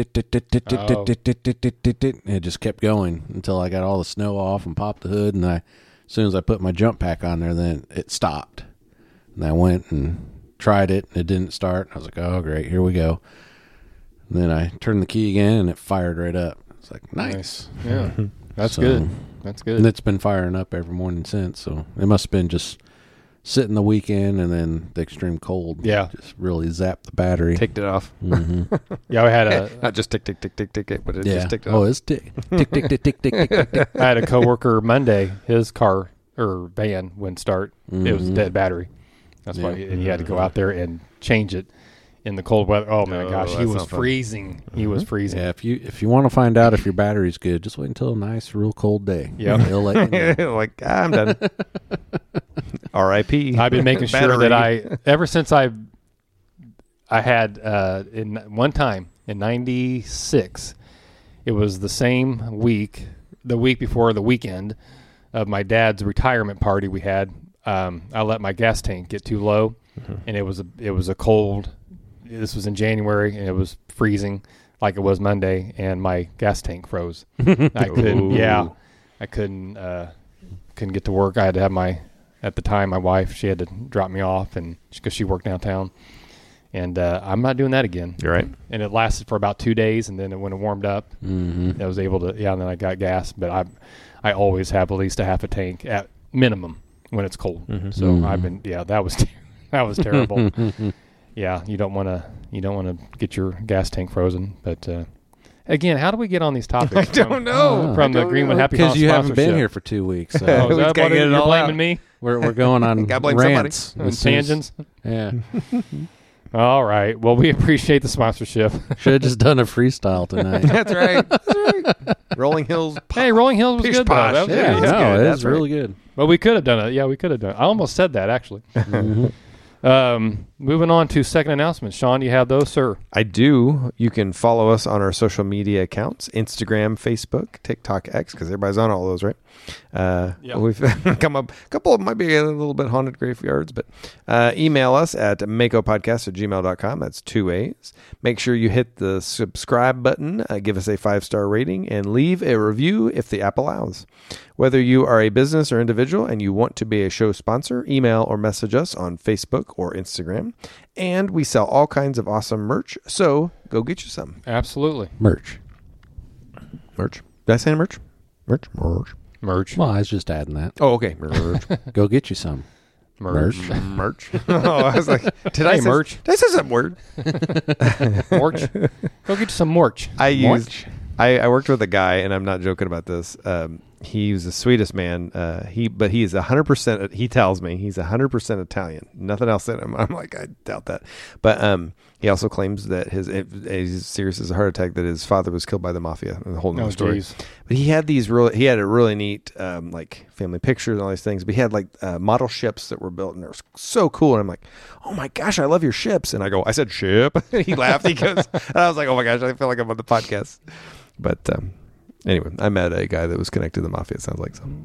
it just kept going until I got all the snow off and popped the hood. And as soon as I put my jump pack on there, then it stopped. And I went and tried it, and it didn't start. I was like, oh, great, here we go. And then I turned the key again, and it fired right up. It's like, nice. Yeah. That's So- good. That's good. And it's been firing up every morning since. So it must have been just sitting the weekend, and then the extreme cold. Yeah. Just really zapped the battery. Ticked it off. Yeah, I had a Not just tick, tick, tick, tick, tick, but it Yeah. just ticked it Oh, off. it's tick, tick, tick, tick, tick, tick, tick, tick, tick. I had a coworker Monday. His car or van wouldn't start. It was dead battery. That's why, and he had to go out there and change it. in the cold weather. Oh my gosh, he that's was not fun. freezing. He was freezing. Yeah, if you want to find out if your battery's good, just wait until a nice, real cold day. Yep. He'll let you know. Like, I'm done. R.I.P. I've been making sure that ever since I had in one time in '96, it was the same week, the week before the weekend of my dad's retirement party we had. I let my gas tank get too low, and it was a cold. This was in January, and it was freezing like it was Monday, and my gas tank froze. I couldn't. Yeah, I couldn't get to work. I had to have at the time, my wife, she had to drop me off, and because she worked downtown. And I'm not doing that again. You're right. And it lasted for about 2 days, and then when it warmed up, I was able to. And then I got gas. But I always have at least a half a tank at minimum when it's cold. So I've been. Yeah, that was that was terrible. Yeah, you don't want to get your gas tank frozen. But again, how do we get on these topics? I don't know. From the Greenwood Happy House Because you haven't been sponsorship? here for 2 weeks. So Oh, is We that gotta what get it you're all blaming out. me? we're going on Gotta blame rants. And as soon as- tangents? Yeah. All right. Well, we appreciate the sponsorship. Should have just done a freestyle tonight. That's right. That's right. Rolling Hills. Hey, Rolling Hills was Pish good, though. posh. That was Yeah, good. that's no, good. it That's is right. really good. But we could have done it. Yeah, we could have done it. I almost said that, actually. Moving on to second announcements. Sean, do you have those, sir? I do. You can follow us on our social media accounts, Instagram, Facebook, TikTok, X, because everybody's on all those, right? We've come up, a couple of them might be a little bit haunted graveyards, but email us at makopodcast@gmail.com. That's 2 ways. Make sure you hit the subscribe button, give us a 5-star rating, and leave a review if the app allows. Whether you are a business or individual and you want to be a show sponsor, email or message us on Facebook or Instagram. And we sell all kinds of awesome merch, so go get you some. Absolutely. Merch. Merch. Did I say merch? Merch. Merch. Well, I was just adding that. Oh, okay. Merch. Go get you some. Merch. Merch. Oh, I was like, did I Hey, say merch. Did I say some word? Morch. Go get you some morch. I worked with a guy, and I'm not joking about this. He was the sweetest man. But he is 100%. He tells me he's 100% Italian. Nothing else in him. I'm like, I doubt that. But he also claims that he's as serious as a heart attack that his father was killed by the mafia. A whole nother story. Geez. But he had he had a really neat like family pictures and all these things. But he had like model ships that were built, and they were so cool. And I'm like, oh my gosh, I love your ships. And I said ship. He laughed. He goes, and I was like, oh my gosh, I feel like I'm on the podcast. But anyway, I met a guy that was connected to the mafia. It sounds like so.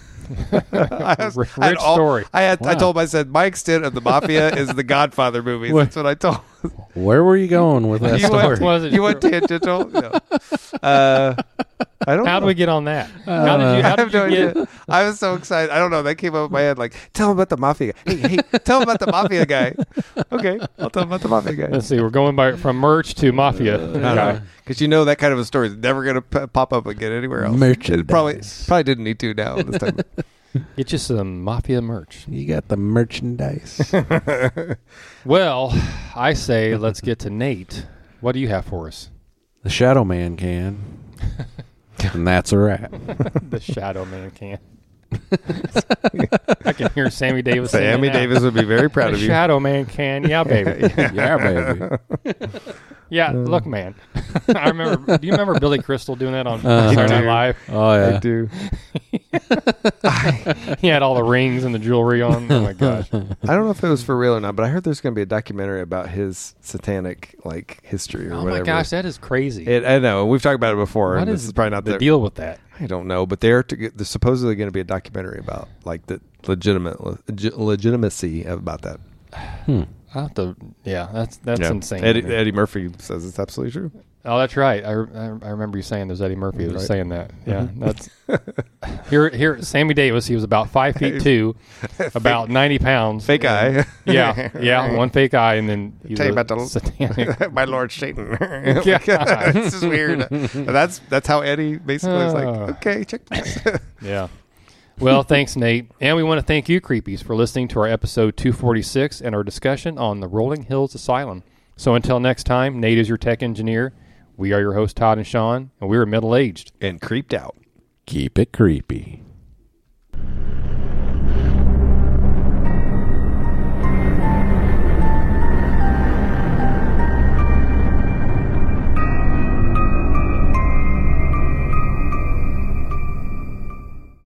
Rich story. I Wow. told him, I said, my extent of the mafia is the Godfather movies. What? That's what I told him. Where were you going with that You story? went, you went tangential? No. I don't How know. do we get on that? I How have did no you idea. get? I was so excited. I don't know. That came up in my head. Like, tell him about the mafia guy. Hey, tell him about the mafia guy. Okay, I'll tell him about the mafia guy. Let's see. We're going from merch to mafia. guy. Because that kind of a story is never going to pop up again anywhere else. Merchandise. It probably didn't need to now this time. Get you some mafia merch. You got the merchandise. Well, I say let's get to Nate. What do you have for us? The Shadow Man can. And that's a wrap. The Shadow Man can. I can hear Sammy Davis. Sammy singing that. Davis would be very proud The of you. Shadow Man can. Yeah, baby. Yeah, baby. Yeah, look, man. I remember. Do you remember Billy Crystal doing that on Uh-huh. Saturday Night Live? Oh, I yeah. do. He had all the rings and the jewelry on. Oh my gosh. I don't know if it was for real or not, but I heard there's going to be a documentary about his satanic history or Oh whatever. my gosh, that is crazy. I know. We've talked about it before. What and is this is probably not the deal with that? I don't know, but there's supposedly going to be a documentary about the legitimacy about that. I have to. Yeah, that's Yeah. insane. Eddie Murphy says it's absolutely true. Oh, that's right. I remember you saying there's Eddie Murphy that was Right. saying that. Yeah, that's here. Sammy Davis. He was about 5'2", about 90 pounds. Fake and- eye. Yeah, one fake eye, and then he's Tell you a about the- satanic. My Lord Satan. God. This is weird. That's how Eddie basically is like, Oh. okay, check this. Yeah. Well, thanks, Nate. And we want to thank you, Creepies, for listening to our episode 246 and our discussion on the Rolling Hills Asylum. So until next time, Nate is your tech engineer. We are your hosts, Todd and Sean, and we are middle-aged. And creeped out. Keep it creepy.